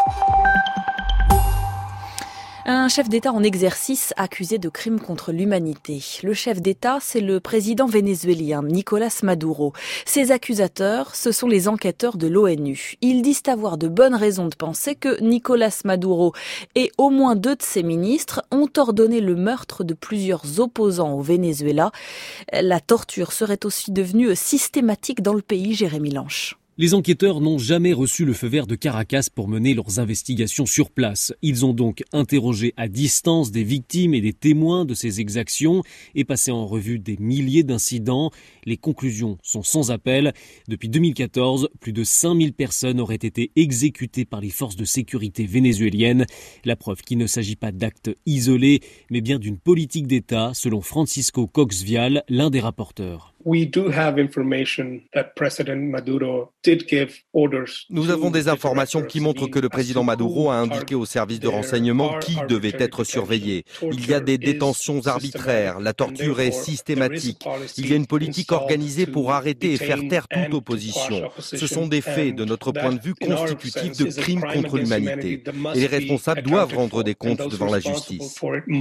Un chef d'État en exercice accusé de crimes contre l'humanité. Le chef d'État, c'est le président vénézuélien Nicolás Maduro. Ses accusateurs, ce sont les enquêteurs de l'ONU. Ils disent avoir de bonnes raisons de penser que Nicolás Maduro et au moins deux de ses ministres ont ordonné le meurtre de plusieurs opposants au Venezuela. La torture serait aussi devenue systématique dans le pays, Jérémy Lanche. Les enquêteurs n'ont jamais reçu le feu vert de Caracas pour mener leurs investigations sur place. Ils ont donc interrogé à distance des victimes et des témoins de ces exactions et passé en revue des milliers d'incidents. Les conclusions sont sans appel. Depuis deux mille quatorze, plus de cinq mille personnes auraient été exécutées par les forces de sécurité vénézuéliennes. La preuve qu'il ne s'agit pas d'actes isolés, mais bien d'une politique d'État, selon Francisco Cox-Vial, l'un des rapporteurs. Nous avons des informations qui montrent que le président Maduro a indiqué aux services de renseignement qui devait être surveillé. Il y a des détentions arbitraires, la torture est systématique. Il y a une politique organisée pour arrêter et faire taire toute opposition. Ce sont des faits, de notre point de vue, constitutifs de crimes contre l'humanité. Et les responsables doivent rendre des comptes devant la justice.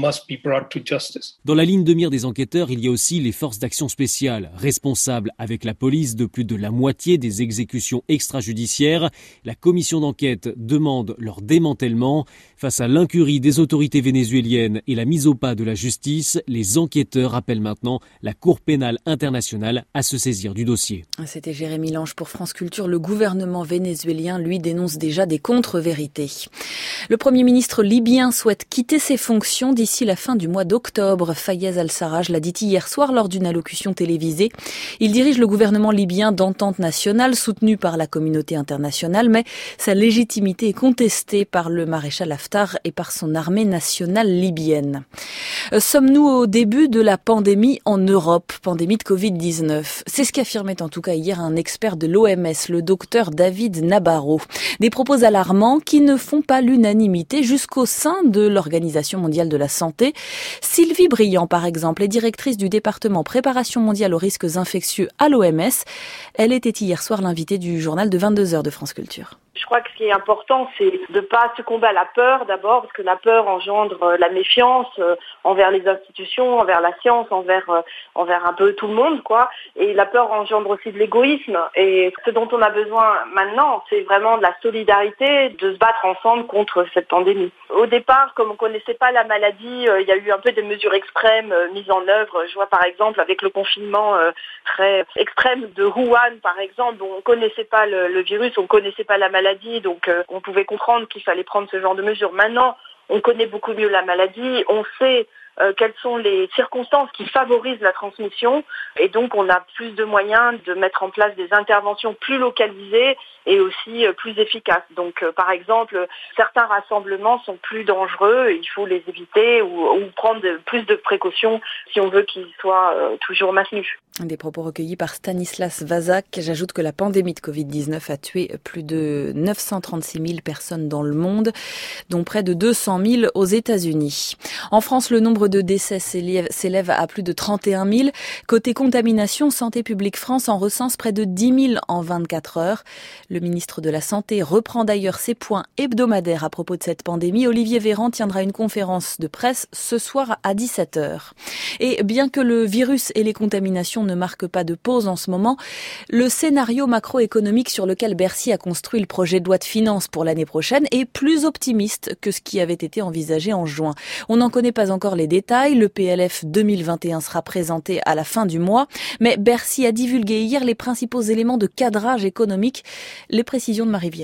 Dans la ligne de mire des enquêteurs, il y a aussi les forces d'action spéciale, responsables avec la police de plus de la moitié des exécutions extrajudiciaires. La commission d'enquête demande leur démantèlement. Face à l'incurie des autorités vénézuéliennes et la mise au pas de la justice, les enquêteurs appellent maintenant la Cour pénale internationale à se saisir du dossier. C'était Jérémy Lange pour France Culture. Le gouvernement vénézuélien, lui, dénonce déjà des contre-vérités. Le Premier ministre libyen souhaite quitter ses fonctions d'ici la fin du mois d'octobre. Fayez al-Sarraj l'a dit hier soir lors d'une allocution télévisée. Il dirige le gouvernement libyen d'entente nationale soutenu par la communauté internationale, mais sa légitimité est contestée par le maréchal Haftar et par son armée nationale libyenne. Sommes-nous au début de la pandémie en Europe, pandémie de covid dix-neuf? C'est ce qu'affirmait en tout cas hier un expert de l'O M S, le docteur David Nabarro. Des propos alarmants qui ne font pas l'unanimité jusqu'au sein de l'Organisation mondiale de la santé. Sylvie Briand, par exemple, est directrice du département préparation mondiale aux risques infectieux à l'O M S. Elle était hier soir l'invitée du journal de vingt-deux heures de France Culture. Je crois que ce qui est important, c'est de ne pas succomber à la peur d'abord, parce que la peur engendre la méfiance envers les institutions, envers la science, envers envers un peu tout le monde, quoi. Et la peur engendre aussi de l'égoïsme. Et ce dont on a besoin maintenant, c'est vraiment de la solidarité, de se battre ensemble contre cette pandémie. Au départ, comme on connaissait pas la maladie, il y a eu un peu des mesures extrêmes mises en œuvre. Je vois par exemple avec le confinement très extrême de Wuhan, par exemple, on connaissait pas le, le virus, on connaissait pas la maladie, donc euh, on pouvait comprendre qu'il fallait prendre ce genre de mesures. Maintenant, on connaît beaucoup mieux la maladie, on sait euh, quelles sont les circonstances qui favorisent la transmission, et donc on a plus de moyens de mettre en place des interventions plus localisées et aussi euh, plus efficaces. Donc euh, par exemple, certains rassemblements sont plus dangereux, et il faut les éviter ou, ou prendre de, plus de précautions si on veut qu'ils soient euh, toujours maintenus. Des propos recueillis par Stanislas Vazak. J'ajoute que la pandémie de covid dix-neuf a tué plus de neuf cent trente-six mille personnes dans le monde, dont près de deux cent mille aux États-Unis. En France, le nombre de décès s'élève à plus de trente et un mille. Côté contamination, Santé publique France en recense près de dix mille en vingt-quatre heures. Le ministre de la Santé reprend d'ailleurs ses points hebdomadaires à propos de cette pandémie. Olivier Véran tiendra une conférence de presse ce soir à dix-sept heures. Et bien que le virus et les contaminations ne marque pas de pause en ce moment, le scénario macroéconomique sur lequel Bercy a construit le projet de loi de finances pour l'année prochaine est plus optimiste que ce qui avait été envisagé en juin. On n'en connaît pas encore les détails, le P L F deux mille vingt et un sera présenté à la fin du mois, mais Bercy a divulgué hier les principaux éléments de cadrage économique. Les précisions de Marie Viennot.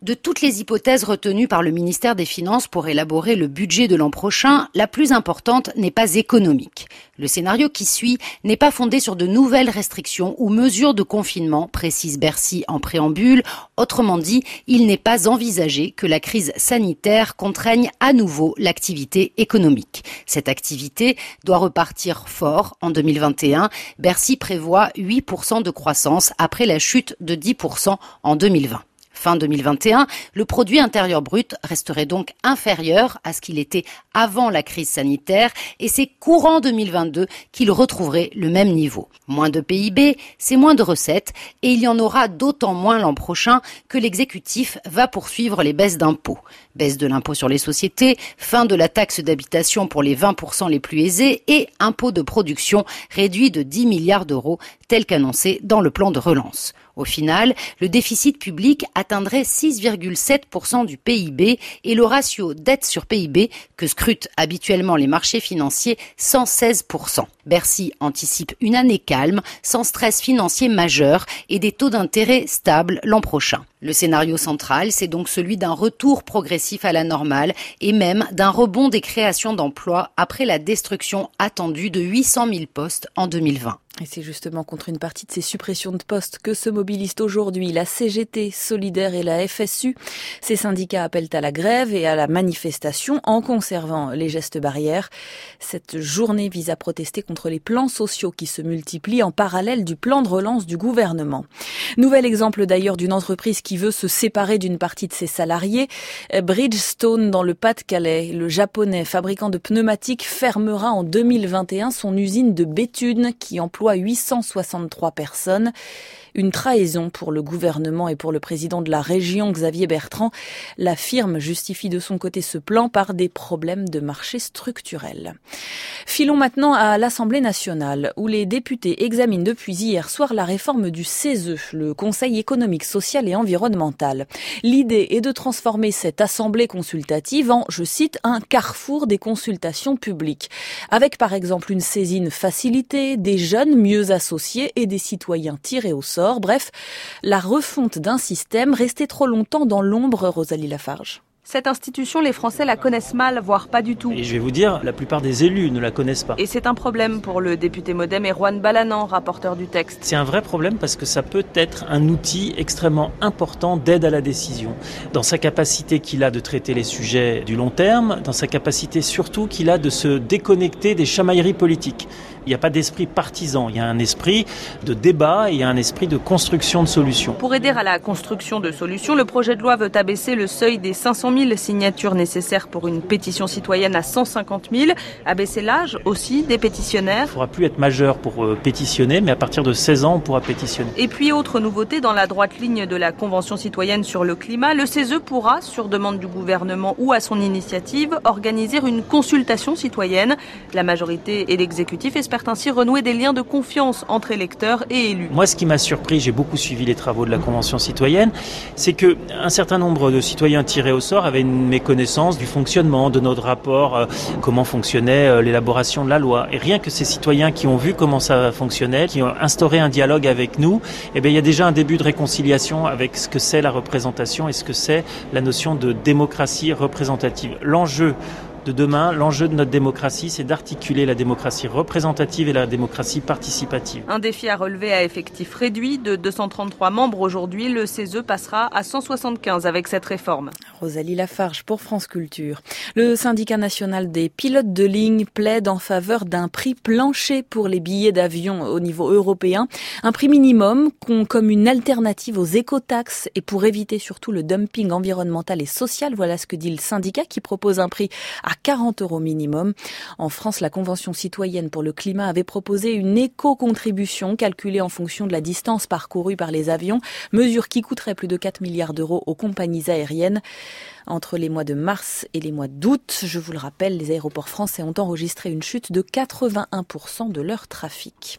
De toutes les hypothèses retenues par le ministère des Finances pour élaborer le budget de l'an prochain, la plus importante n'est pas économique. Le scénario qui suit n'est pas fondé sur de nouvelles restrictions ou mesures de confinement, précise Bercy en préambule. Autrement dit, il n'est pas envisagé que la crise sanitaire contraigne à nouveau l'activité économique. Cette activité doit repartir fort en deux mille vingt et un. Bercy prévoit huit pour cent de croissance après la chute de dix pour cent en deux mille vingt. Fin deux mille vingt et un, le produit intérieur brut resterait donc inférieur à ce qu'il était avant la crise sanitaire et c'est courant deux mille vingt-deux qu'il retrouverait le même niveau. Moins de P I B, c'est moins de recettes et il y en aura d'autant moins l'an prochain que l'exécutif va poursuivre les baisses d'impôts. Baisse de l'impôt sur les sociétés, fin de la taxe d'habitation pour les vingt pour cent les plus aisés et impôt de production réduit de dix milliards d'euros tel qu'annoncé dans le plan de relance. Au final, le déficit public atteindrait six virgule sept pour cent du P I B et le ratio dette sur P I B, que scrutent habituellement les marchés financiers, cent seize pour cent. Bercy anticipe une année calme, sans stress financier majeur et des taux d'intérêt stables l'an prochain. Le scénario central, c'est donc celui d'un retour progressif à la normale et même d'un rebond des créations d'emplois après la destruction attendue de huit cent mille postes en deux mille vingt. Et c'est justement contre une partie de ces suppressions de postes que se mobilisent aujourd'hui la C G T, Solidaire et la F S U. Ces syndicats appellent à la grève et à la manifestation en conservant les gestes barrières. Cette journée vise à protester contre les plans sociaux qui se multiplient en parallèle du plan de relance du gouvernement. Nouvel exemple d'ailleurs d'une entreprise qui veut se séparer d'une partie de ses salariés. Bridgestone dans le Pas-de-Calais, le japonais fabricant de pneumatiques fermera en deux mille vingt et un son usine de Béthune qui emploie huit cent soixante-trois personnes. Une trahison pour le gouvernement et pour le président de la région, Xavier Bertrand. La firme justifie de son côté ce plan par des problèmes de marché structurels. Filons maintenant à l'Assemblée nationale, où les députés examinent depuis hier soir la réforme du C E S E, le Conseil économique, social et environnemental. L'idée est de transformer cette assemblée consultative en, je cite, un carrefour des consultations publiques, avec par exemple une saisine facilitée, des jeunes mieux associés et des citoyens tirés au sort. Bref, la refonte d'un système resté trop longtemps dans l'ombre, Rosalie Lafarge. Cette institution, les Français la connaissent mal, voire pas du tout. Et je vais vous dire, la plupart des élus ne la connaissent pas. Et c'est un problème pour le député Modem Erwan Balanan, rapporteur du texte. C'est un vrai problème parce que ça peut être un outil extrêmement important d'aide à la décision. Dans sa capacité qu'il a de traiter les sujets du long terme, dans sa capacité surtout qu'il a de se déconnecter des chamailleries politiques. Il n'y a pas d'esprit partisan, il y a un esprit de débat et il y a un esprit de construction de solutions. Pour aider à la construction de solutions, le projet de loi veut abaisser le seuil des cinq cent mille signatures nécessaires pour une pétition citoyenne à cent cinquante mille, abaisser l'âge aussi des pétitionnaires. Il ne faudra plus être majeur pour euh, pétitionner, mais à partir de seize ans, on pourra pétitionner. Et puis, autre nouveauté, dans la droite ligne de la Convention citoyenne sur le climat, le C E S E pourra, sur demande du gouvernement ou à son initiative, organiser une consultation citoyenne. La majorité et l'exécutif espèrent ainsi renouer des liens de confiance entre électeurs et élus. Moi, ce qui m'a surpris, j'ai beaucoup suivi les travaux de la Convention citoyenne, c'est que un certain nombre de citoyens tirés au sort avaient une méconnaissance du fonctionnement, de notre rapport, euh, comment fonctionnait euh, l'élaboration de la loi. Et rien que ces citoyens qui ont vu comment ça fonctionnait, qui ont instauré un dialogue avec nous, eh bien, il y a déjà un début de réconciliation avec ce que c'est la représentation et ce que c'est la notion de démocratie représentative. L'enjeu de demain, l'enjeu de notre démocratie, c'est d'articuler la démocratie représentative et la démocratie participative. Un défi à relever à effectif réduit. De deux cent trente-trois membres aujourd'hui, le C E S E passera à cent soixante-quinze avec cette réforme. Rosalie Lafarge pour France Culture. Le syndicat national des pilotes de ligne plaide en faveur d'un prix plancher pour les billets d'avion au niveau européen. Un prix minimum comme une alternative aux écotaxes et pour éviter surtout le dumping environnemental et social. Voilà ce que dit le syndicat qui propose un prix à quarante euros minimum. En France, la Convention citoyenne pour le climat avait proposé une éco-contribution calculée en fonction de la distance parcourue par les avions, mesure qui coûterait plus de quatre milliards d'euros aux compagnies aériennes. Entre les mois de mars et les mois d'août, je vous le rappelle, les aéroports français ont enregistré une chute de quatre-vingt-un pour cent de leur trafic.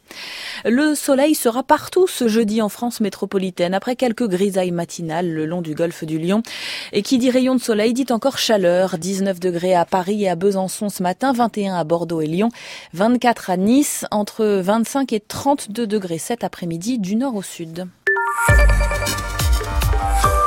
Le soleil sera partout ce jeudi en France métropolitaine, après quelques grisailles matinales le long du golfe du Lion. Et qui dit rayon de soleil dit encore chaleur. dix-neuf degrés à Paris et à Besançon ce matin, vingt et un à Bordeaux et Lyon, vingt-quatre à Nice, entre vingt-cinq et trente-deux degrés cet après-midi du nord au sud.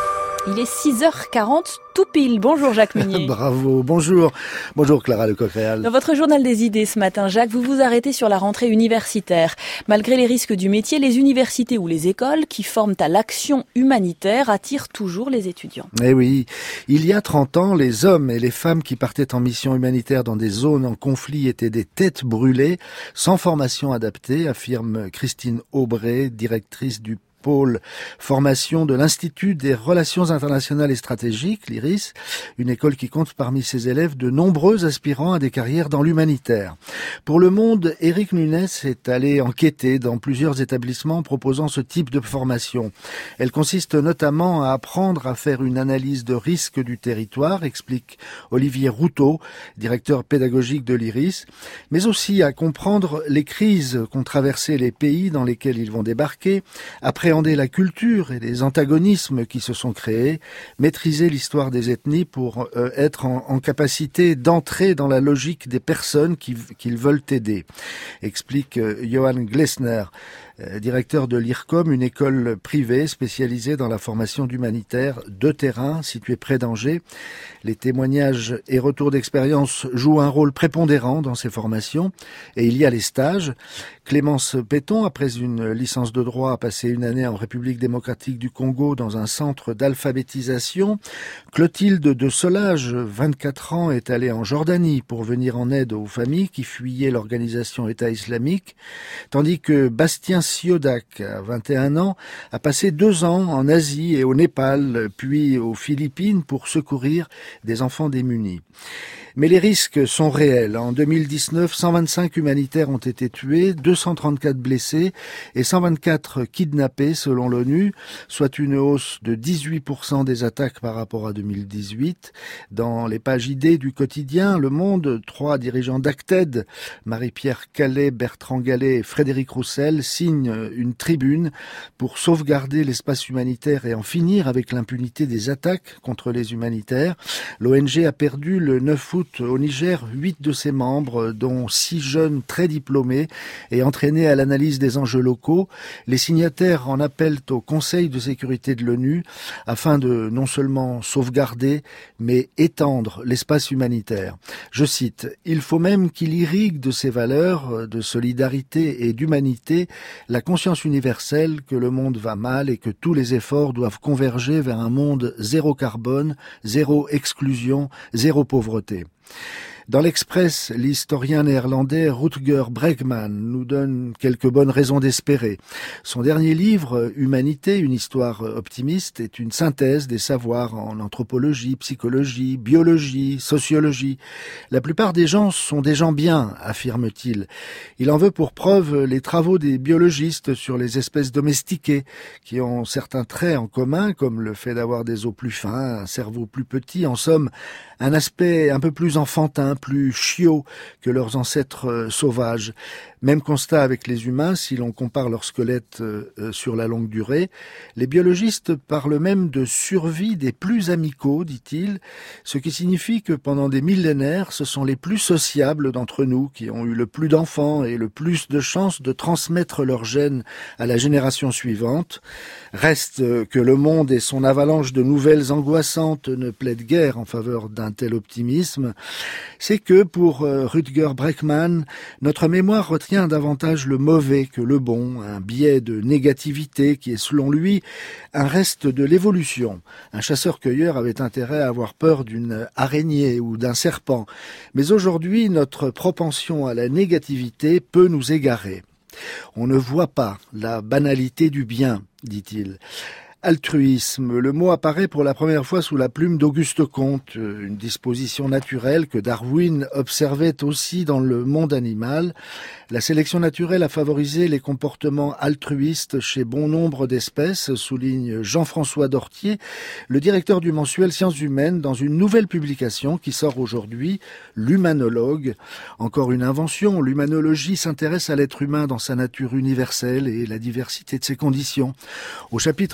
Il est six heures quarante tout pile. Bonjour Jacques Meunier. Bravo, bonjour. Bonjour Clara Lecoq-Réal. Dans votre journal des idées ce matin, Jacques, vous vous arrêtez sur la rentrée universitaire. Malgré les risques du métier, les universités ou les écoles qui forment à l'action humanitaire attirent toujours les étudiants. Eh oui, il y a trente ans, les hommes et les femmes qui partaient en mission humanitaire dans des zones en conflit étaient des têtes brûlées, sans formation adaptée, affirme Christine Aubray, directrice du pôle formation de l'Institut des Relations Internationales et Stratégiques, l'I R I S, une école qui compte parmi ses élèves de nombreux aspirants à des carrières dans l'humanitaire. Pour Le Monde, Éric Nunes est allé enquêter dans plusieurs établissements proposant ce type de formation. Elle consiste notamment à apprendre à faire une analyse de risque du territoire, explique Olivier Routot, directeur pédagogique de l'I R I S, mais aussi à comprendre les crises qu'ont traversées les pays dans lesquels ils vont débarquer, après la culture et les antagonismes qui se sont créés, maîtriser l'histoire des ethnies pour euh, être en, en capacité d'entrer dans la logique des personnes qui, qu'ils veulent aider, explique euh, Johan Glessner, euh, directeur de l'I R C O M, une école privée spécialisée dans la formation d'humanitaires de terrain située près d'Angers. Les témoignages et retours d'expérience jouent un rôle prépondérant dans ces formations et il y a les stages. Clémence Péton, après une licence de droit, a passé une année en République démocratique du Congo dans un centre d'alphabétisation. Clotilde de Solage, vingt-quatre ans, est allée en Jordanie pour venir en aide aux familles qui fuyaient l'organisation État islamique, tandis que Bastien Siodak, à vingt et un ans, a passé deux ans en Asie et au Népal, puis aux Philippines pour secourir des enfants démunis. Mais les risques sont réels. En deux mille dix-neuf, cent vingt-cinq humanitaires ont été tués, deux cent trente-quatre blessés et cent vingt-quatre kidnappés selon l'ONU, soit une hausse de dix-huit pour cent des attaques par rapport à deux mille dix-huit. Dans les pages idées du quotidien Le Monde, trois dirigeants d'Acted, Marie-Pierre Calais, Bertrand Gallet et Frédéric Roussel, signent une tribune pour sauvegarder l'espace humanitaire et en finir avec l'impunité des attaques contre les humanitaires. L'O N G a perdu le neuf août au Niger huit de ses membres, dont six jeunes très diplômés et entraînés à l'analyse des enjeux locaux. Les signataires en appellent au Conseil de sécurité de l'ONU afin de non seulement sauvegarder, mais étendre l'espace humanitaire. Je cite, « Il faut même qu'il irrigue de ses valeurs de solidarité et d'humanité la conscience universelle que le monde va mal et que tous les efforts doivent converger vers un monde zéro carbone, zéro exclusion, zéro pauvreté. » Dans l'Express, l'historien néerlandais Rutger Bregman nous donne quelques bonnes raisons d'espérer. Son dernier livre, Humanité, une histoire optimiste, est une synthèse des savoirs en anthropologie, psychologie, biologie, sociologie. La plupart des gens sont des gens bien, affirme-t-il. Il en veut pour preuve les travaux des biologistes sur les espèces domestiquées, qui ont certains traits en commun, comme le fait d'avoir des os plus fins, un cerveau plus petit, en somme, un aspect un peu plus enfantin, plus chiots que leurs ancêtres euh, sauvages. Même constat avec les humains si l'on compare leur squelette euh, sur la longue durée. Les biologistes parlent même de survie des plus amicaux, dit-il, ce qui signifie que pendant des millénaires, ce sont les plus sociables d'entre nous qui ont eu le plus d'enfants et le plus de chances de transmettre leurs gènes à la génération suivante. Reste que le monde et son avalanche de nouvelles angoissantes ne plaident guère en faveur d'un tel optimisme. C'est que, pour euh, Rutger Bregman, notre mémoire retient davantage le mauvais que le bon, un biais de négativité qui est, selon lui, un reste de l'évolution. Un chasseur-cueilleur avait intérêt à avoir peur d'une araignée ou d'un serpent. Mais aujourd'hui, notre propension à la négativité peut nous égarer. On ne voit pas la banalité du bien, dit-il. Altruisme, le mot apparaît pour la première fois sous la plume d'Auguste Comte, une disposition naturelle que Darwin observait aussi dans le monde animal. La sélection naturelle a favorisé les comportements altruistes chez bon nombre d'espèces, souligne Jean-François Dortier, le directeur du mensuel Sciences Humaines, dans une nouvelle publication qui sort aujourd'hui, L'Humanologue. Encore une invention, l'humanologie s'intéresse à l'être humain dans sa nature universelle et la diversité de ses conditions. Au chapitre des idées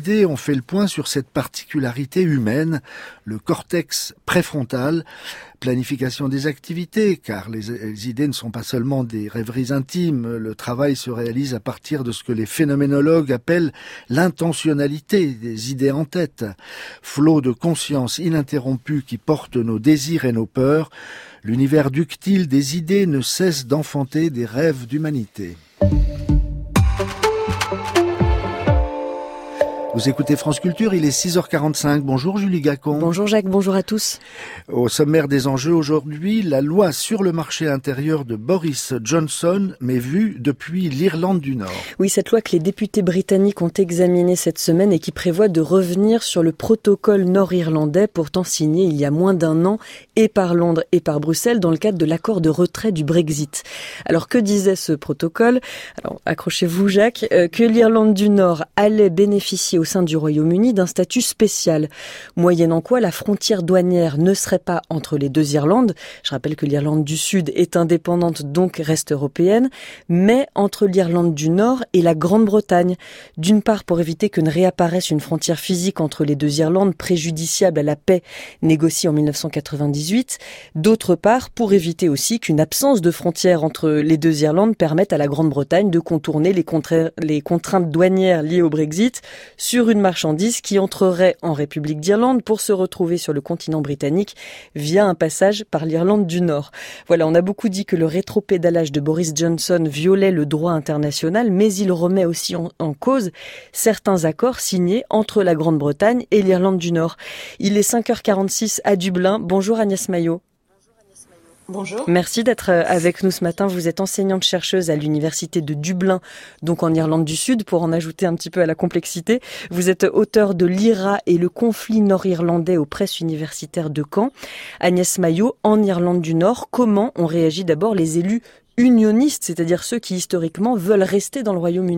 idées, on fait le point sur cette particularité humaine, le cortex préfrontal, planification des activités, car les, les idées ne sont pas seulement des rêveries intimes, le travail se réalise à partir de ce que les phénoménologues appellent l'intentionnalité des idées en tête, flot de conscience ininterrompu qui porte nos désirs et nos peurs. L'univers ductile des idées ne cesse d'enfanter des rêves d'humanité. Vous écoutez France Culture, il est six heures quarante-cinq. Bonjour Julie Gacon. Bonjour Jacques, bonjour à tous. Au sommaire des enjeux aujourd'hui, la loi sur le marché intérieur de Boris Johnson, mais vue depuis l'Irlande du Nord. Oui, cette loi que les députés britanniques ont examinée cette semaine et qui prévoit de revenir sur le protocole nord-irlandais pourtant signé il y a moins d'un an et par Londres et par Bruxelles dans le cadre de l'accord de retrait du Brexit. Alors que disait ce protocole ? Alors accrochez-vous Jacques, euh, que l'Irlande du Nord allait bénéficier au sein du Royaume-Uni d'un statut spécial, moyennant quoi la frontière douanière ne serait pas entre les deux Irlandes, je rappelle que l'Irlande du Sud est indépendante donc reste européenne, mais entre l'Irlande du Nord et la Grande-Bretagne, d'une part pour éviter que ne réapparaisse une frontière physique entre les deux Irlandes préjudiciable à la paix négociée en dix-neuf cent quatre-vingt-dix-huit, d'autre part pour éviter aussi qu'une absence de frontière entre les deux Irlandes permette à la Grande-Bretagne de contourner les, contra- les contraintes douanières liées au Brexit sur une marchandise qui entrerait en République d'Irlande pour se retrouver sur le continent britannique via un passage par l'Irlande du Nord. Voilà, on a beaucoup dit que le rétropédalage de Boris Johnson violait le droit international, mais il remet aussi en, en cause certains accords signés entre la Grande-Bretagne et l'Irlande du Nord. Il est cinq heures quarante-six à Dublin. Bonjour Agnès Maillot. Bonjour. Merci d'être avec nous ce matin. Vous êtes enseignante-chercheuse à l'université de Dublin, donc en Irlande du Sud, pour en ajouter un petit peu à la complexité. Vous êtes auteur de l'I R A et le conflit nord-irlandais aux presses universitaires de Caen. Agnès Maillot, en Irlande du Nord, comment ont réagi d'abord les élus unionistes, c'est-à-dire ceux qui historiquement veulent rester dans le Royaume-Uni ?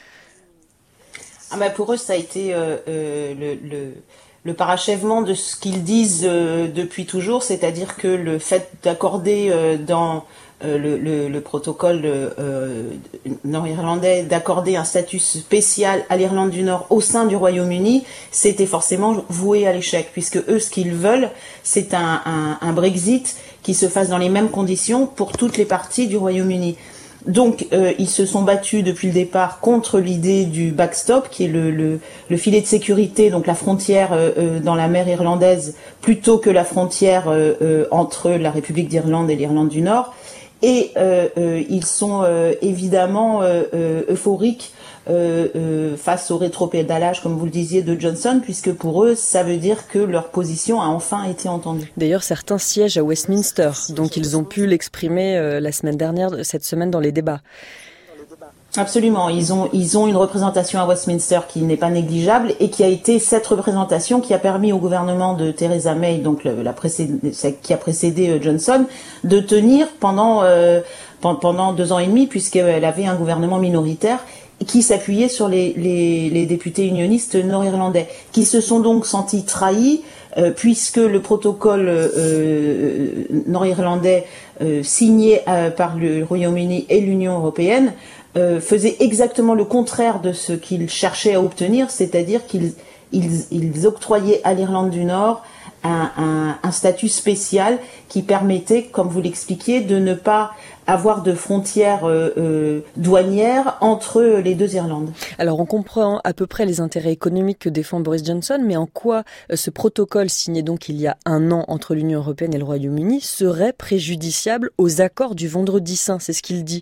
Ah ben pour eux, ça a été euh, euh, le... le... le parachèvement de ce qu'ils disent euh, depuis toujours, c'est-à-dire que le fait d'accorder euh, dans euh, le, le, le protocole euh, nord-irlandais, d'accorder un statut spécial à l'Irlande du Nord au sein du Royaume-Uni, c'était forcément voué à l'échec, puisque eux, ce qu'ils veulent, c'est un, un, un Brexit qui se fasse dans les mêmes conditions pour toutes les parties du Royaume-Uni. Donc, euh, ils se sont battus depuis le départ contre l'idée du backstop, qui est le, le, le filet de sécurité, donc la frontière euh, euh, dans la mer irlandaise, plutôt que la frontière euh, euh, entre la République d'Irlande et l'Irlande du Nord. Et euh, euh, ils sont euh, évidemment euh, euh, euphoriques euh, euh, face au rétropédalage, comme vous le disiez, de Johnson, puisque pour eux, ça veut dire que leur position a enfin été entendue. D'ailleurs, certains siègent à Westminster, donc ils ont pu l'exprimer euh, la semaine dernière, cette semaine dans les débats. Absolument, ils ont ils ont une représentation à Westminster qui n'est pas négligeable et qui a été cette représentation qui a permis au gouvernement de Theresa May, donc le, la précédé, qui a précédé Johnson, de tenir pendant euh, pendant deux ans et demi, puisqu'elle avait un gouvernement minoritaire qui s'appuyait sur les, les, les députés unionistes nord-irlandais, qui se sont donc sentis trahis, euh, puisque le protocole euh, nord-irlandais euh, signé euh, par le Royaume-Uni et l'Union européenne euh, faisait exactement le contraire de ce qu'ils cherchaient à obtenir, c'est-à-dire qu'ils ils, ils octroyaient à l'Irlande du Nord un, un, un statut spécial qui permettait, comme vous l'expliquiez, de ne pas avoir de frontières euh, euh, douanières entre les deux Irlandes. Alors on comprend à peu près les intérêts économiques que défend Boris Johnson, mais en quoi euh, ce protocole signé donc il y a un an entre l'Union européenne et le Royaume-Uni serait préjudiciable aux accords du Vendredi Saint, c'est ce qu'il dit.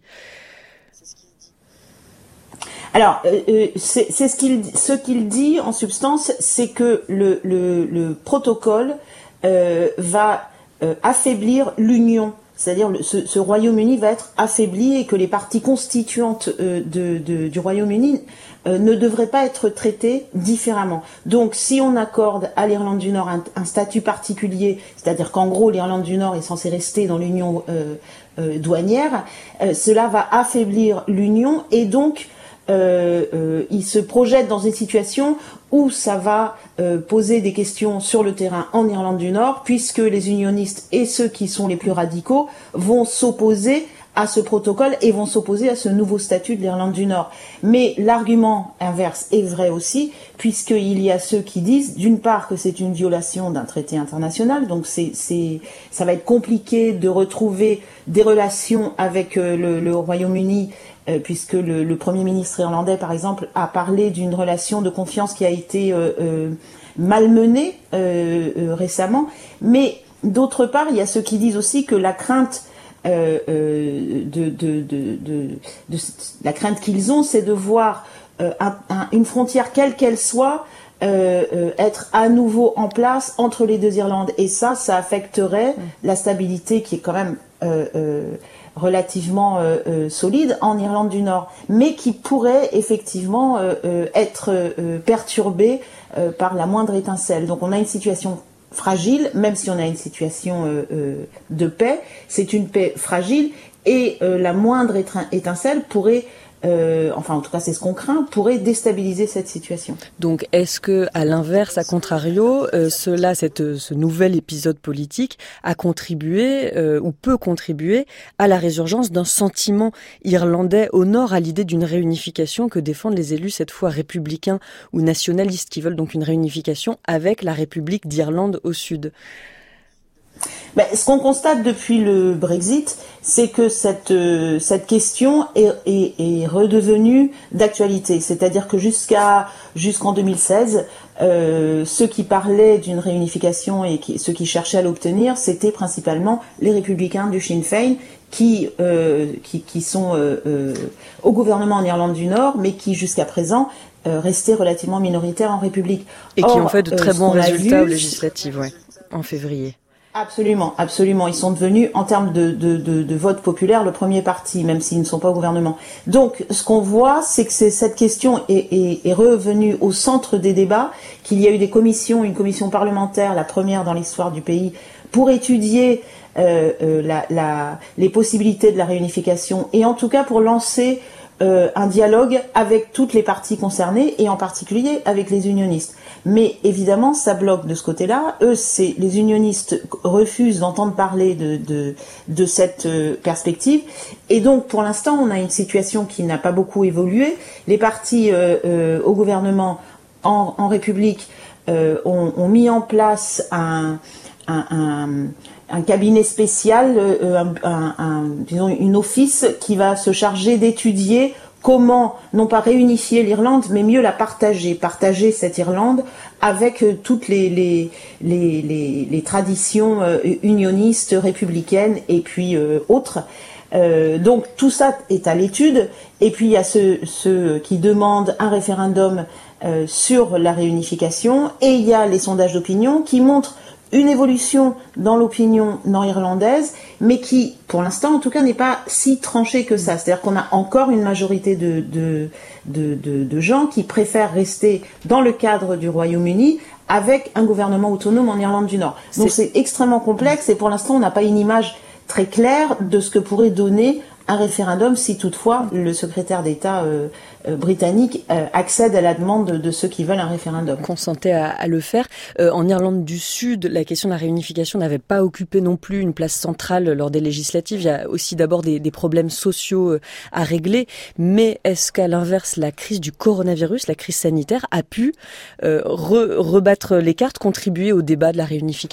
Alors, euh, c'est, c'est ce qu'il ce qu'il dit en substance, c'est que le, le, le protocole euh, va euh, affaiblir l'Union. C'est-à-dire le, ce, ce Royaume-Uni va être affaibli et que les parties constituantes euh, de, de, du Royaume-Uni euh, ne devraient pas être traitées différemment. Donc, si on accorde à l'Irlande du Nord un, un statut particulier, c'est-à-dire qu'en gros l'Irlande du Nord est censée rester dans l'Union euh, euh, douanière, euh, cela va affaiblir l'Union et donc Euh, euh, il se projette dans une situation où ça va euh, poser des questions sur le terrain en Irlande du Nord, puisque les unionistes et ceux qui sont les plus radicaux vont s'opposer à ce protocole et vont s'opposer à ce nouveau statut de l'Irlande du Nord. Mais l'argument inverse est vrai aussi, puisqu'il y a ceux qui disent, d'une part, que c'est une violation d'un traité international, donc c'est, c'est, ça va être compliqué de retrouver des relations avec euh, le, le Royaume-Uni, euh, puisque le, le Premier ministre irlandais, par exemple, a parlé d'une relation de confiance qui a été euh, euh, malmenée euh, euh, récemment. Mais d'autre part, il y a ceux qui disent aussi que la crainte Euh, euh, de, de, de, de, de, la crainte qu'ils ont, c'est de voir euh, un, un, une frontière quelle qu'elle soit euh, euh, être à nouveau en place entre les deux Irlandes. Et ça, ça affecterait mmh. la stabilité qui est quand même euh, euh, relativement euh, euh, solide en Irlande du Nord, mais qui pourrait effectivement euh, euh, être euh, perturbée euh, par la moindre étincelle. Donc on a une situation fragile, même si on a une situation euh, euh, de paix, c'est une paix fragile et euh, la moindre étincelle pourrait, euh, enfin en tout cas c'est ce qu'on craint, pourrait déstabiliser cette situation. Donc est-ce que, à l'inverse, à contrario, euh, cela, cette, ce nouvel épisode politique a contribué euh, ou peut contribuer à la résurgence d'un sentiment irlandais au nord, à l'idée d'une réunification que défendent les élus, cette fois républicains ou nationalistes, qui veulent donc une réunification avec la République d'Irlande au sud? Ben, ce qu'on constate depuis le Brexit, c'est que cette euh, cette question est, est, est redevenue d'actualité. C'est-à-dire que jusqu'à jusqu'en deux mille seize, euh, ceux qui parlaient d'une réunification et qui, ceux qui cherchaient à l'obtenir, c'était principalement les républicains du Sinn Féin qui euh, qui, qui sont euh, euh, au gouvernement en Irlande du Nord, mais qui jusqu'à présent euh, restaient relativement minoritaires en République. Et qui Or, ont fait de très euh, bons résultats vu, aux législatives, ouais, en février. Absolument, absolument. Ils sont devenus, en termes de, de, de, de vote populaire, le premier parti, même s'ils ne sont pas au gouvernement. Donc, ce qu'on voit, c'est que c'est, cette question est, est, est revenue au centre des débats, qu'il y a eu des commissions, une commission parlementaire, la première dans l'histoire du pays, pour étudier euh, euh, la, la, les possibilités de la réunification et en tout cas pour lancer euh, un dialogue avec toutes les parties concernées et en particulier avec les unionistes. Mais évidemment, ça bloque de ce côté-là. Eux, c'est les unionistes refusent d'entendre parler de de, de cette euh, perspective. Et donc, pour l'instant, on a une situation qui n'a pas beaucoup évolué. Les partis euh, euh, au gouvernement en, en République euh, ont, ont mis en place un un, un, un cabinet spécial, euh, un, un, un, disons, une office qui va se charger d'étudier comment, non pas réunifier l'Irlande, mais mieux la partager, partager cette Irlande avec euh, toutes les, les, les, les, les traditions euh, unionistes, républicaines et puis euh, autres. Euh, donc tout ça est à l'étude. Et puis il y a ceux, ceux qui demandent un référendum euh, sur la réunification. Et il y a les sondages d'opinion qui montrent une évolution dans l'opinion nord-irlandaise, mais qui, pour l'instant, en tout cas, n'est pas si tranchée que ça. C'est-à-dire qu'on a encore une majorité de, de, de, de, de gens qui préfèrent rester dans le cadre du Royaume-Uni avec un gouvernement autonome en Irlande du Nord. Donc c'est, c'est extrêmement complexe et pour l'instant, on n'a pas une image très claire de ce que pourrait donner un référendum si toutefois le secrétaire d'État euh, euh, britannique euh, accède à la demande de, de ceux qui veulent un référendum. Consentait à, à le faire. Euh, en Irlande du Sud, la question de la réunification n'avait pas occupé non plus une place centrale lors des législatives. Il y a aussi d'abord des, des problèmes sociaux à régler. Mais est-ce qu'à l'inverse, la crise du coronavirus, la crise sanitaire, a pu euh, re, rebattre les cartes, contribuer au débat de la réunification ?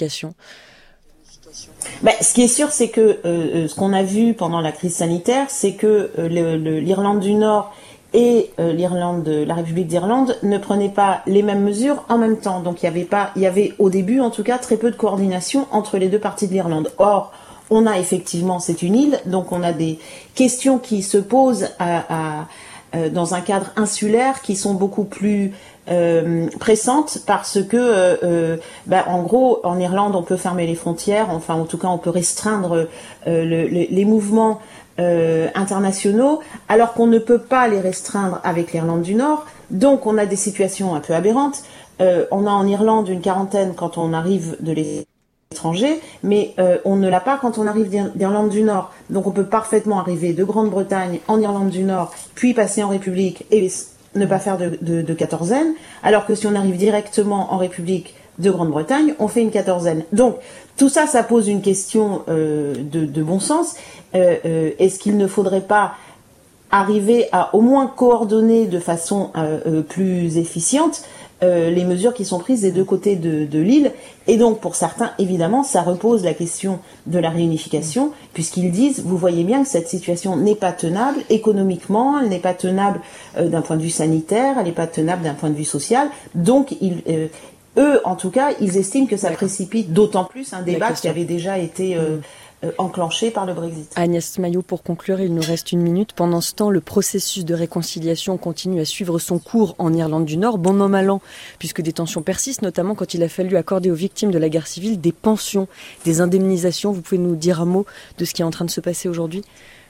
Ben, ce qui est sûr, c'est que euh, ce qu'on a vu pendant la crise sanitaire, c'est que euh, le, le, l'Irlande du Nord et euh, l'Irlande, la République d'Irlande ne prenaient pas les mêmes mesures en même temps. Donc il y avait pas, il y avait au début en tout cas très peu de coordination entre les deux parties de l'Irlande. Or, on a effectivement, c'est une île, donc on a des questions qui se posent à, à, euh, dans un cadre insulaire qui sont beaucoup plus Euh, pressante parce que, euh, euh, bah, en gros, en Irlande, on peut fermer les frontières, enfin, en tout cas, on peut restreindre euh, le, le, les mouvements euh, internationaux, alors qu'on ne peut pas les restreindre avec l'Irlande du Nord. Donc, on a des situations un peu aberrantes. Euh, on a en Irlande une quarantaine quand on arrive de l'étranger, mais euh, on ne l'a pas quand on arrive d'Irlande du Nord. Donc, on peut parfaitement arriver de Grande-Bretagne en Irlande du Nord, puis passer en République et ne pas faire de, de, de quatorzaine, alors que si on arrive directement en République de Grande-Bretagne ont fait une quatorzaine. Donc, tout ça, ça pose une question euh, de, de bon sens. Euh, euh, est-ce qu'il ne faudrait pas arriver à au moins coordonner de façon euh, euh, plus efficiente euh, les mesures qui sont prises des deux côtés de, de l'île? Et donc, pour certains, évidemment, ça repose la question de la réunification, puisqu'ils disent, vous voyez bien que cette situation n'est pas tenable économiquement, elle n'est pas tenable euh, d'un point de vue sanitaire, elle n'est pas tenable d'un point de vue social. Donc, ils, euh, eux, en tout cas, ils estiment que ça précipite d'autant plus un débat qui avait déjà été euh, euh, enclenché par le Brexit. Agnès Maillot, pour conclure, il nous reste une minute. Pendant ce temps, le processus de réconciliation continue à suivre son cours en Irlande du Nord, bon an mal an, puisque des tensions persistent, notamment quand il a fallu accorder aux victimes de la guerre civile des pensions, des indemnisations. Vous pouvez nous dire un mot de ce qui est en train de se passer aujourd'hui ?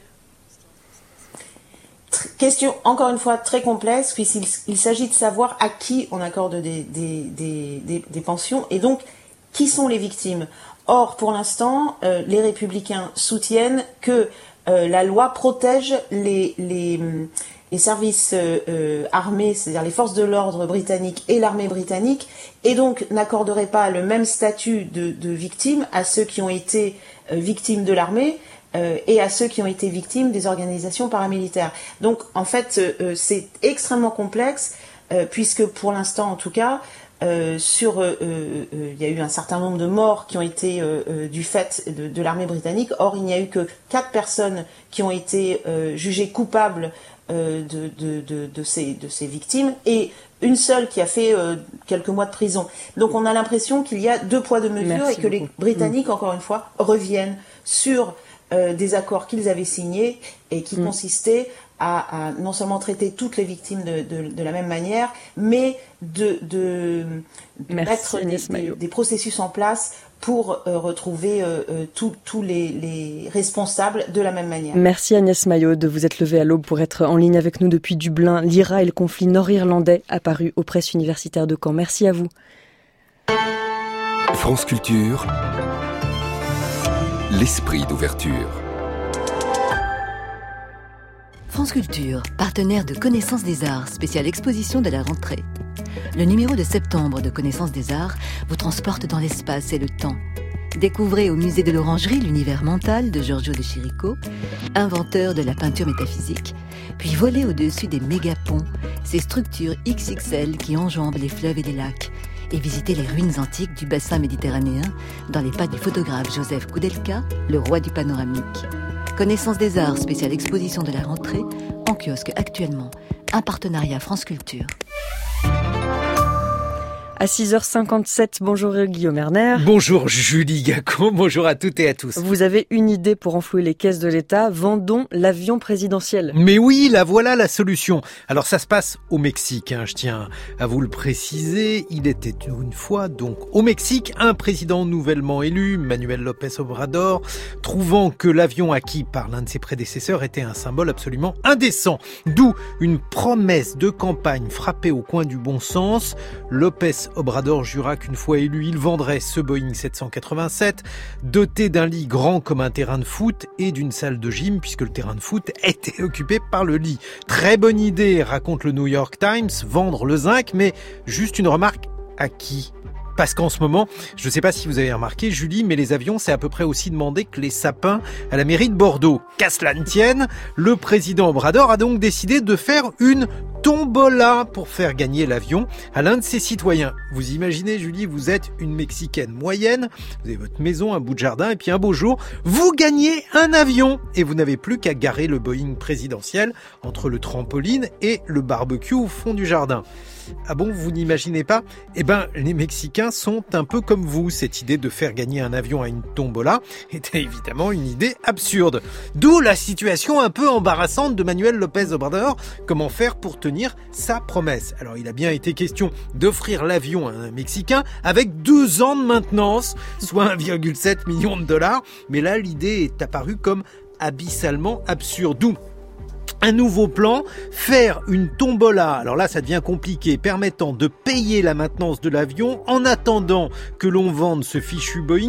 Question, encore une fois, très complexe, puisqu'il il s'agit de savoir à qui on accorde des, des, des, des, des pensions, et donc, qui sont les victimes. Or, pour l'instant, euh, les Républicains soutiennent que euh, la loi protège les, les, les services euh, armés, c'est-à-dire les forces de l'ordre britanniques et l'armée britannique, et donc n'accorderait pas le même statut de, de victime à ceux qui ont été euh, victimes de l'armée, Euh, et à ceux qui ont été victimes des organisations paramilitaires. Donc, en fait, euh, c'est extrêmement complexe, euh, puisque pour l'instant, en tout cas, euh, sur, euh, euh, il y a eu un certain nombre de morts qui ont été euh, euh, du fait de, de l'armée britannique. Or, il n'y a eu que quatre personnes qui ont été euh, jugées coupables euh, de, de, de, de, ces, de ces victimes, et une seule qui a fait euh, quelques mois de prison. Donc, on a l'impression qu'il y a deux poids, deux mesures, Merci et que beaucoup. Les Britanniques, mmh. encore une fois, reviennent sur Euh, des accords qu'ils avaient signés et qui mmh. consistaient à, à non seulement traiter toutes les victimes de, de, de la même manière, mais de, de, de mettre des, des, des processus en place pour euh, retrouver euh, tous tous les, les responsables de la même manière. Merci Agnès Maillot de vous être levée à l'aube pour être en ligne avec nous depuis Dublin. L'I R A et le conflit nord-irlandais apparu aux presses universitaires de Caen. Merci à vous. France Culture. L'esprit d'ouverture. France Culture, partenaire de Connaissance des Arts, spéciale exposition de la rentrée. Le numéro de septembre de Connaissance des Arts vous transporte dans l'espace et le temps. Découvrez au musée de l'Orangerie l'univers mental de Giorgio de Chirico, inventeur de la peinture métaphysique, puis volez au-dessus des mégaponts, ces structures X X L qui enjambent les fleuves et les lacs, et visiter les ruines antiques du bassin méditerranéen dans les pas du photographe Joseph Koudelka, le roi du panoramique. Connaissance des Arts, spéciale exposition de la rentrée, en kiosque actuellement. Un partenariat France Culture. À six heures cinquante-sept, bonjour Guillaume Erner. Bonjour Julie Gacon, bonjour à toutes et à tous. Vous avez une idée pour enflouer les caisses de l'État, vendons l'avion présidentiel. Mais oui, la voilà la solution. Alors ça se passe au Mexique, hein, je tiens à vous le préciser. Il était une fois donc au Mexique un président nouvellement élu, Manuel López Obrador, trouvant que l'avion acquis par l'un de ses prédécesseurs était un symbole absolument indécent. D'où une promesse de campagne frappée au coin du bon sens. López Obrador jura qu'une fois élu, il vendrait ce Boeing sept cent quatre-vingt-sept, doté d'un lit grand comme un terrain de foot et d'une salle de gym, puisque le terrain de foot était occupé par le lit. Très bonne idée, raconte le New York Times, vendre le zinc, mais juste une remarque, à qui ? Parce qu'en ce moment, je ne sais pas si vous avez remarqué, Julie, mais les avions, c'est à peu près aussi demandé que les sapins à la mairie de Bordeaux. Qu'à cela ne tienne, le président Obrador a donc décidé de faire une tombola pour faire gagner l'avion à l'un de ses citoyens. Vous imaginez, Julie, vous êtes une Mexicaine moyenne, vous avez votre maison, un bout de jardin, et puis un beau jour, vous gagnez un avion et vous n'avez plus qu'à garer le Boeing présidentiel entre le trampoline et le barbecue au fond du jardin. Ah bon, vous n'imaginez pas ? Eh ben, les Mexicains sont un peu comme vous. Cette idée de faire gagner un avion à une tombola était évidemment une idée absurde. D'où la situation un peu embarrassante de Manuel López Obrador. Comment faire pour tenir sa promesse ? Alors, il a bien été question d'offrir l'avion à un Mexicain avec deux ans de maintenance, soit un virgule sept million de dollars. Mais là, l'idée est apparue comme abyssalement absurde. D'où un nouveau plan, faire une tombola, alors là ça devient compliqué, permettant de payer la maintenance de l'avion en attendant que l'on vende ce fichu Boeing tout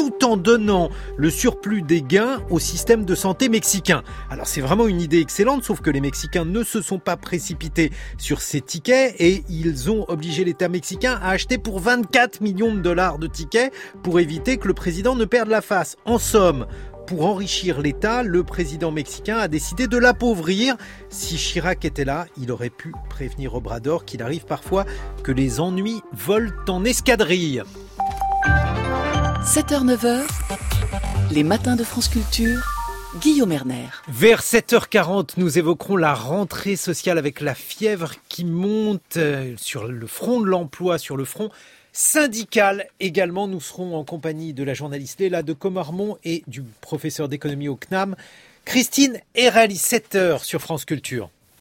tout en donnant le surplus des gains au système de santé mexicain. Alors c'est vraiment une idée excellente, sauf que les Mexicains ne se sont pas précipités sur ces tickets et ils ont obligé l'État mexicain à acheter pour vingt-quatre millions de dollars de tickets pour éviter que le président ne perde la face. En somme, pour enrichir l'État, le président mexicain a décidé de l'appauvrir. Si Chirac était là, il aurait pu prévenir Obrador qu'il arrive parfois que les ennuis volent en escadrille. sept heures neuf heures, les matins de France Culture, Guillaume Erner. Vers sept heures quarante, nous évoquerons la rentrée sociale avec la fièvre qui monte sur le front de l'emploi, sur le front syndical également. Nous serons en compagnie de la journaliste Léla de Comormont et du professeur d'économie au C N A M, Christine Erali. sept heures sur France Culture.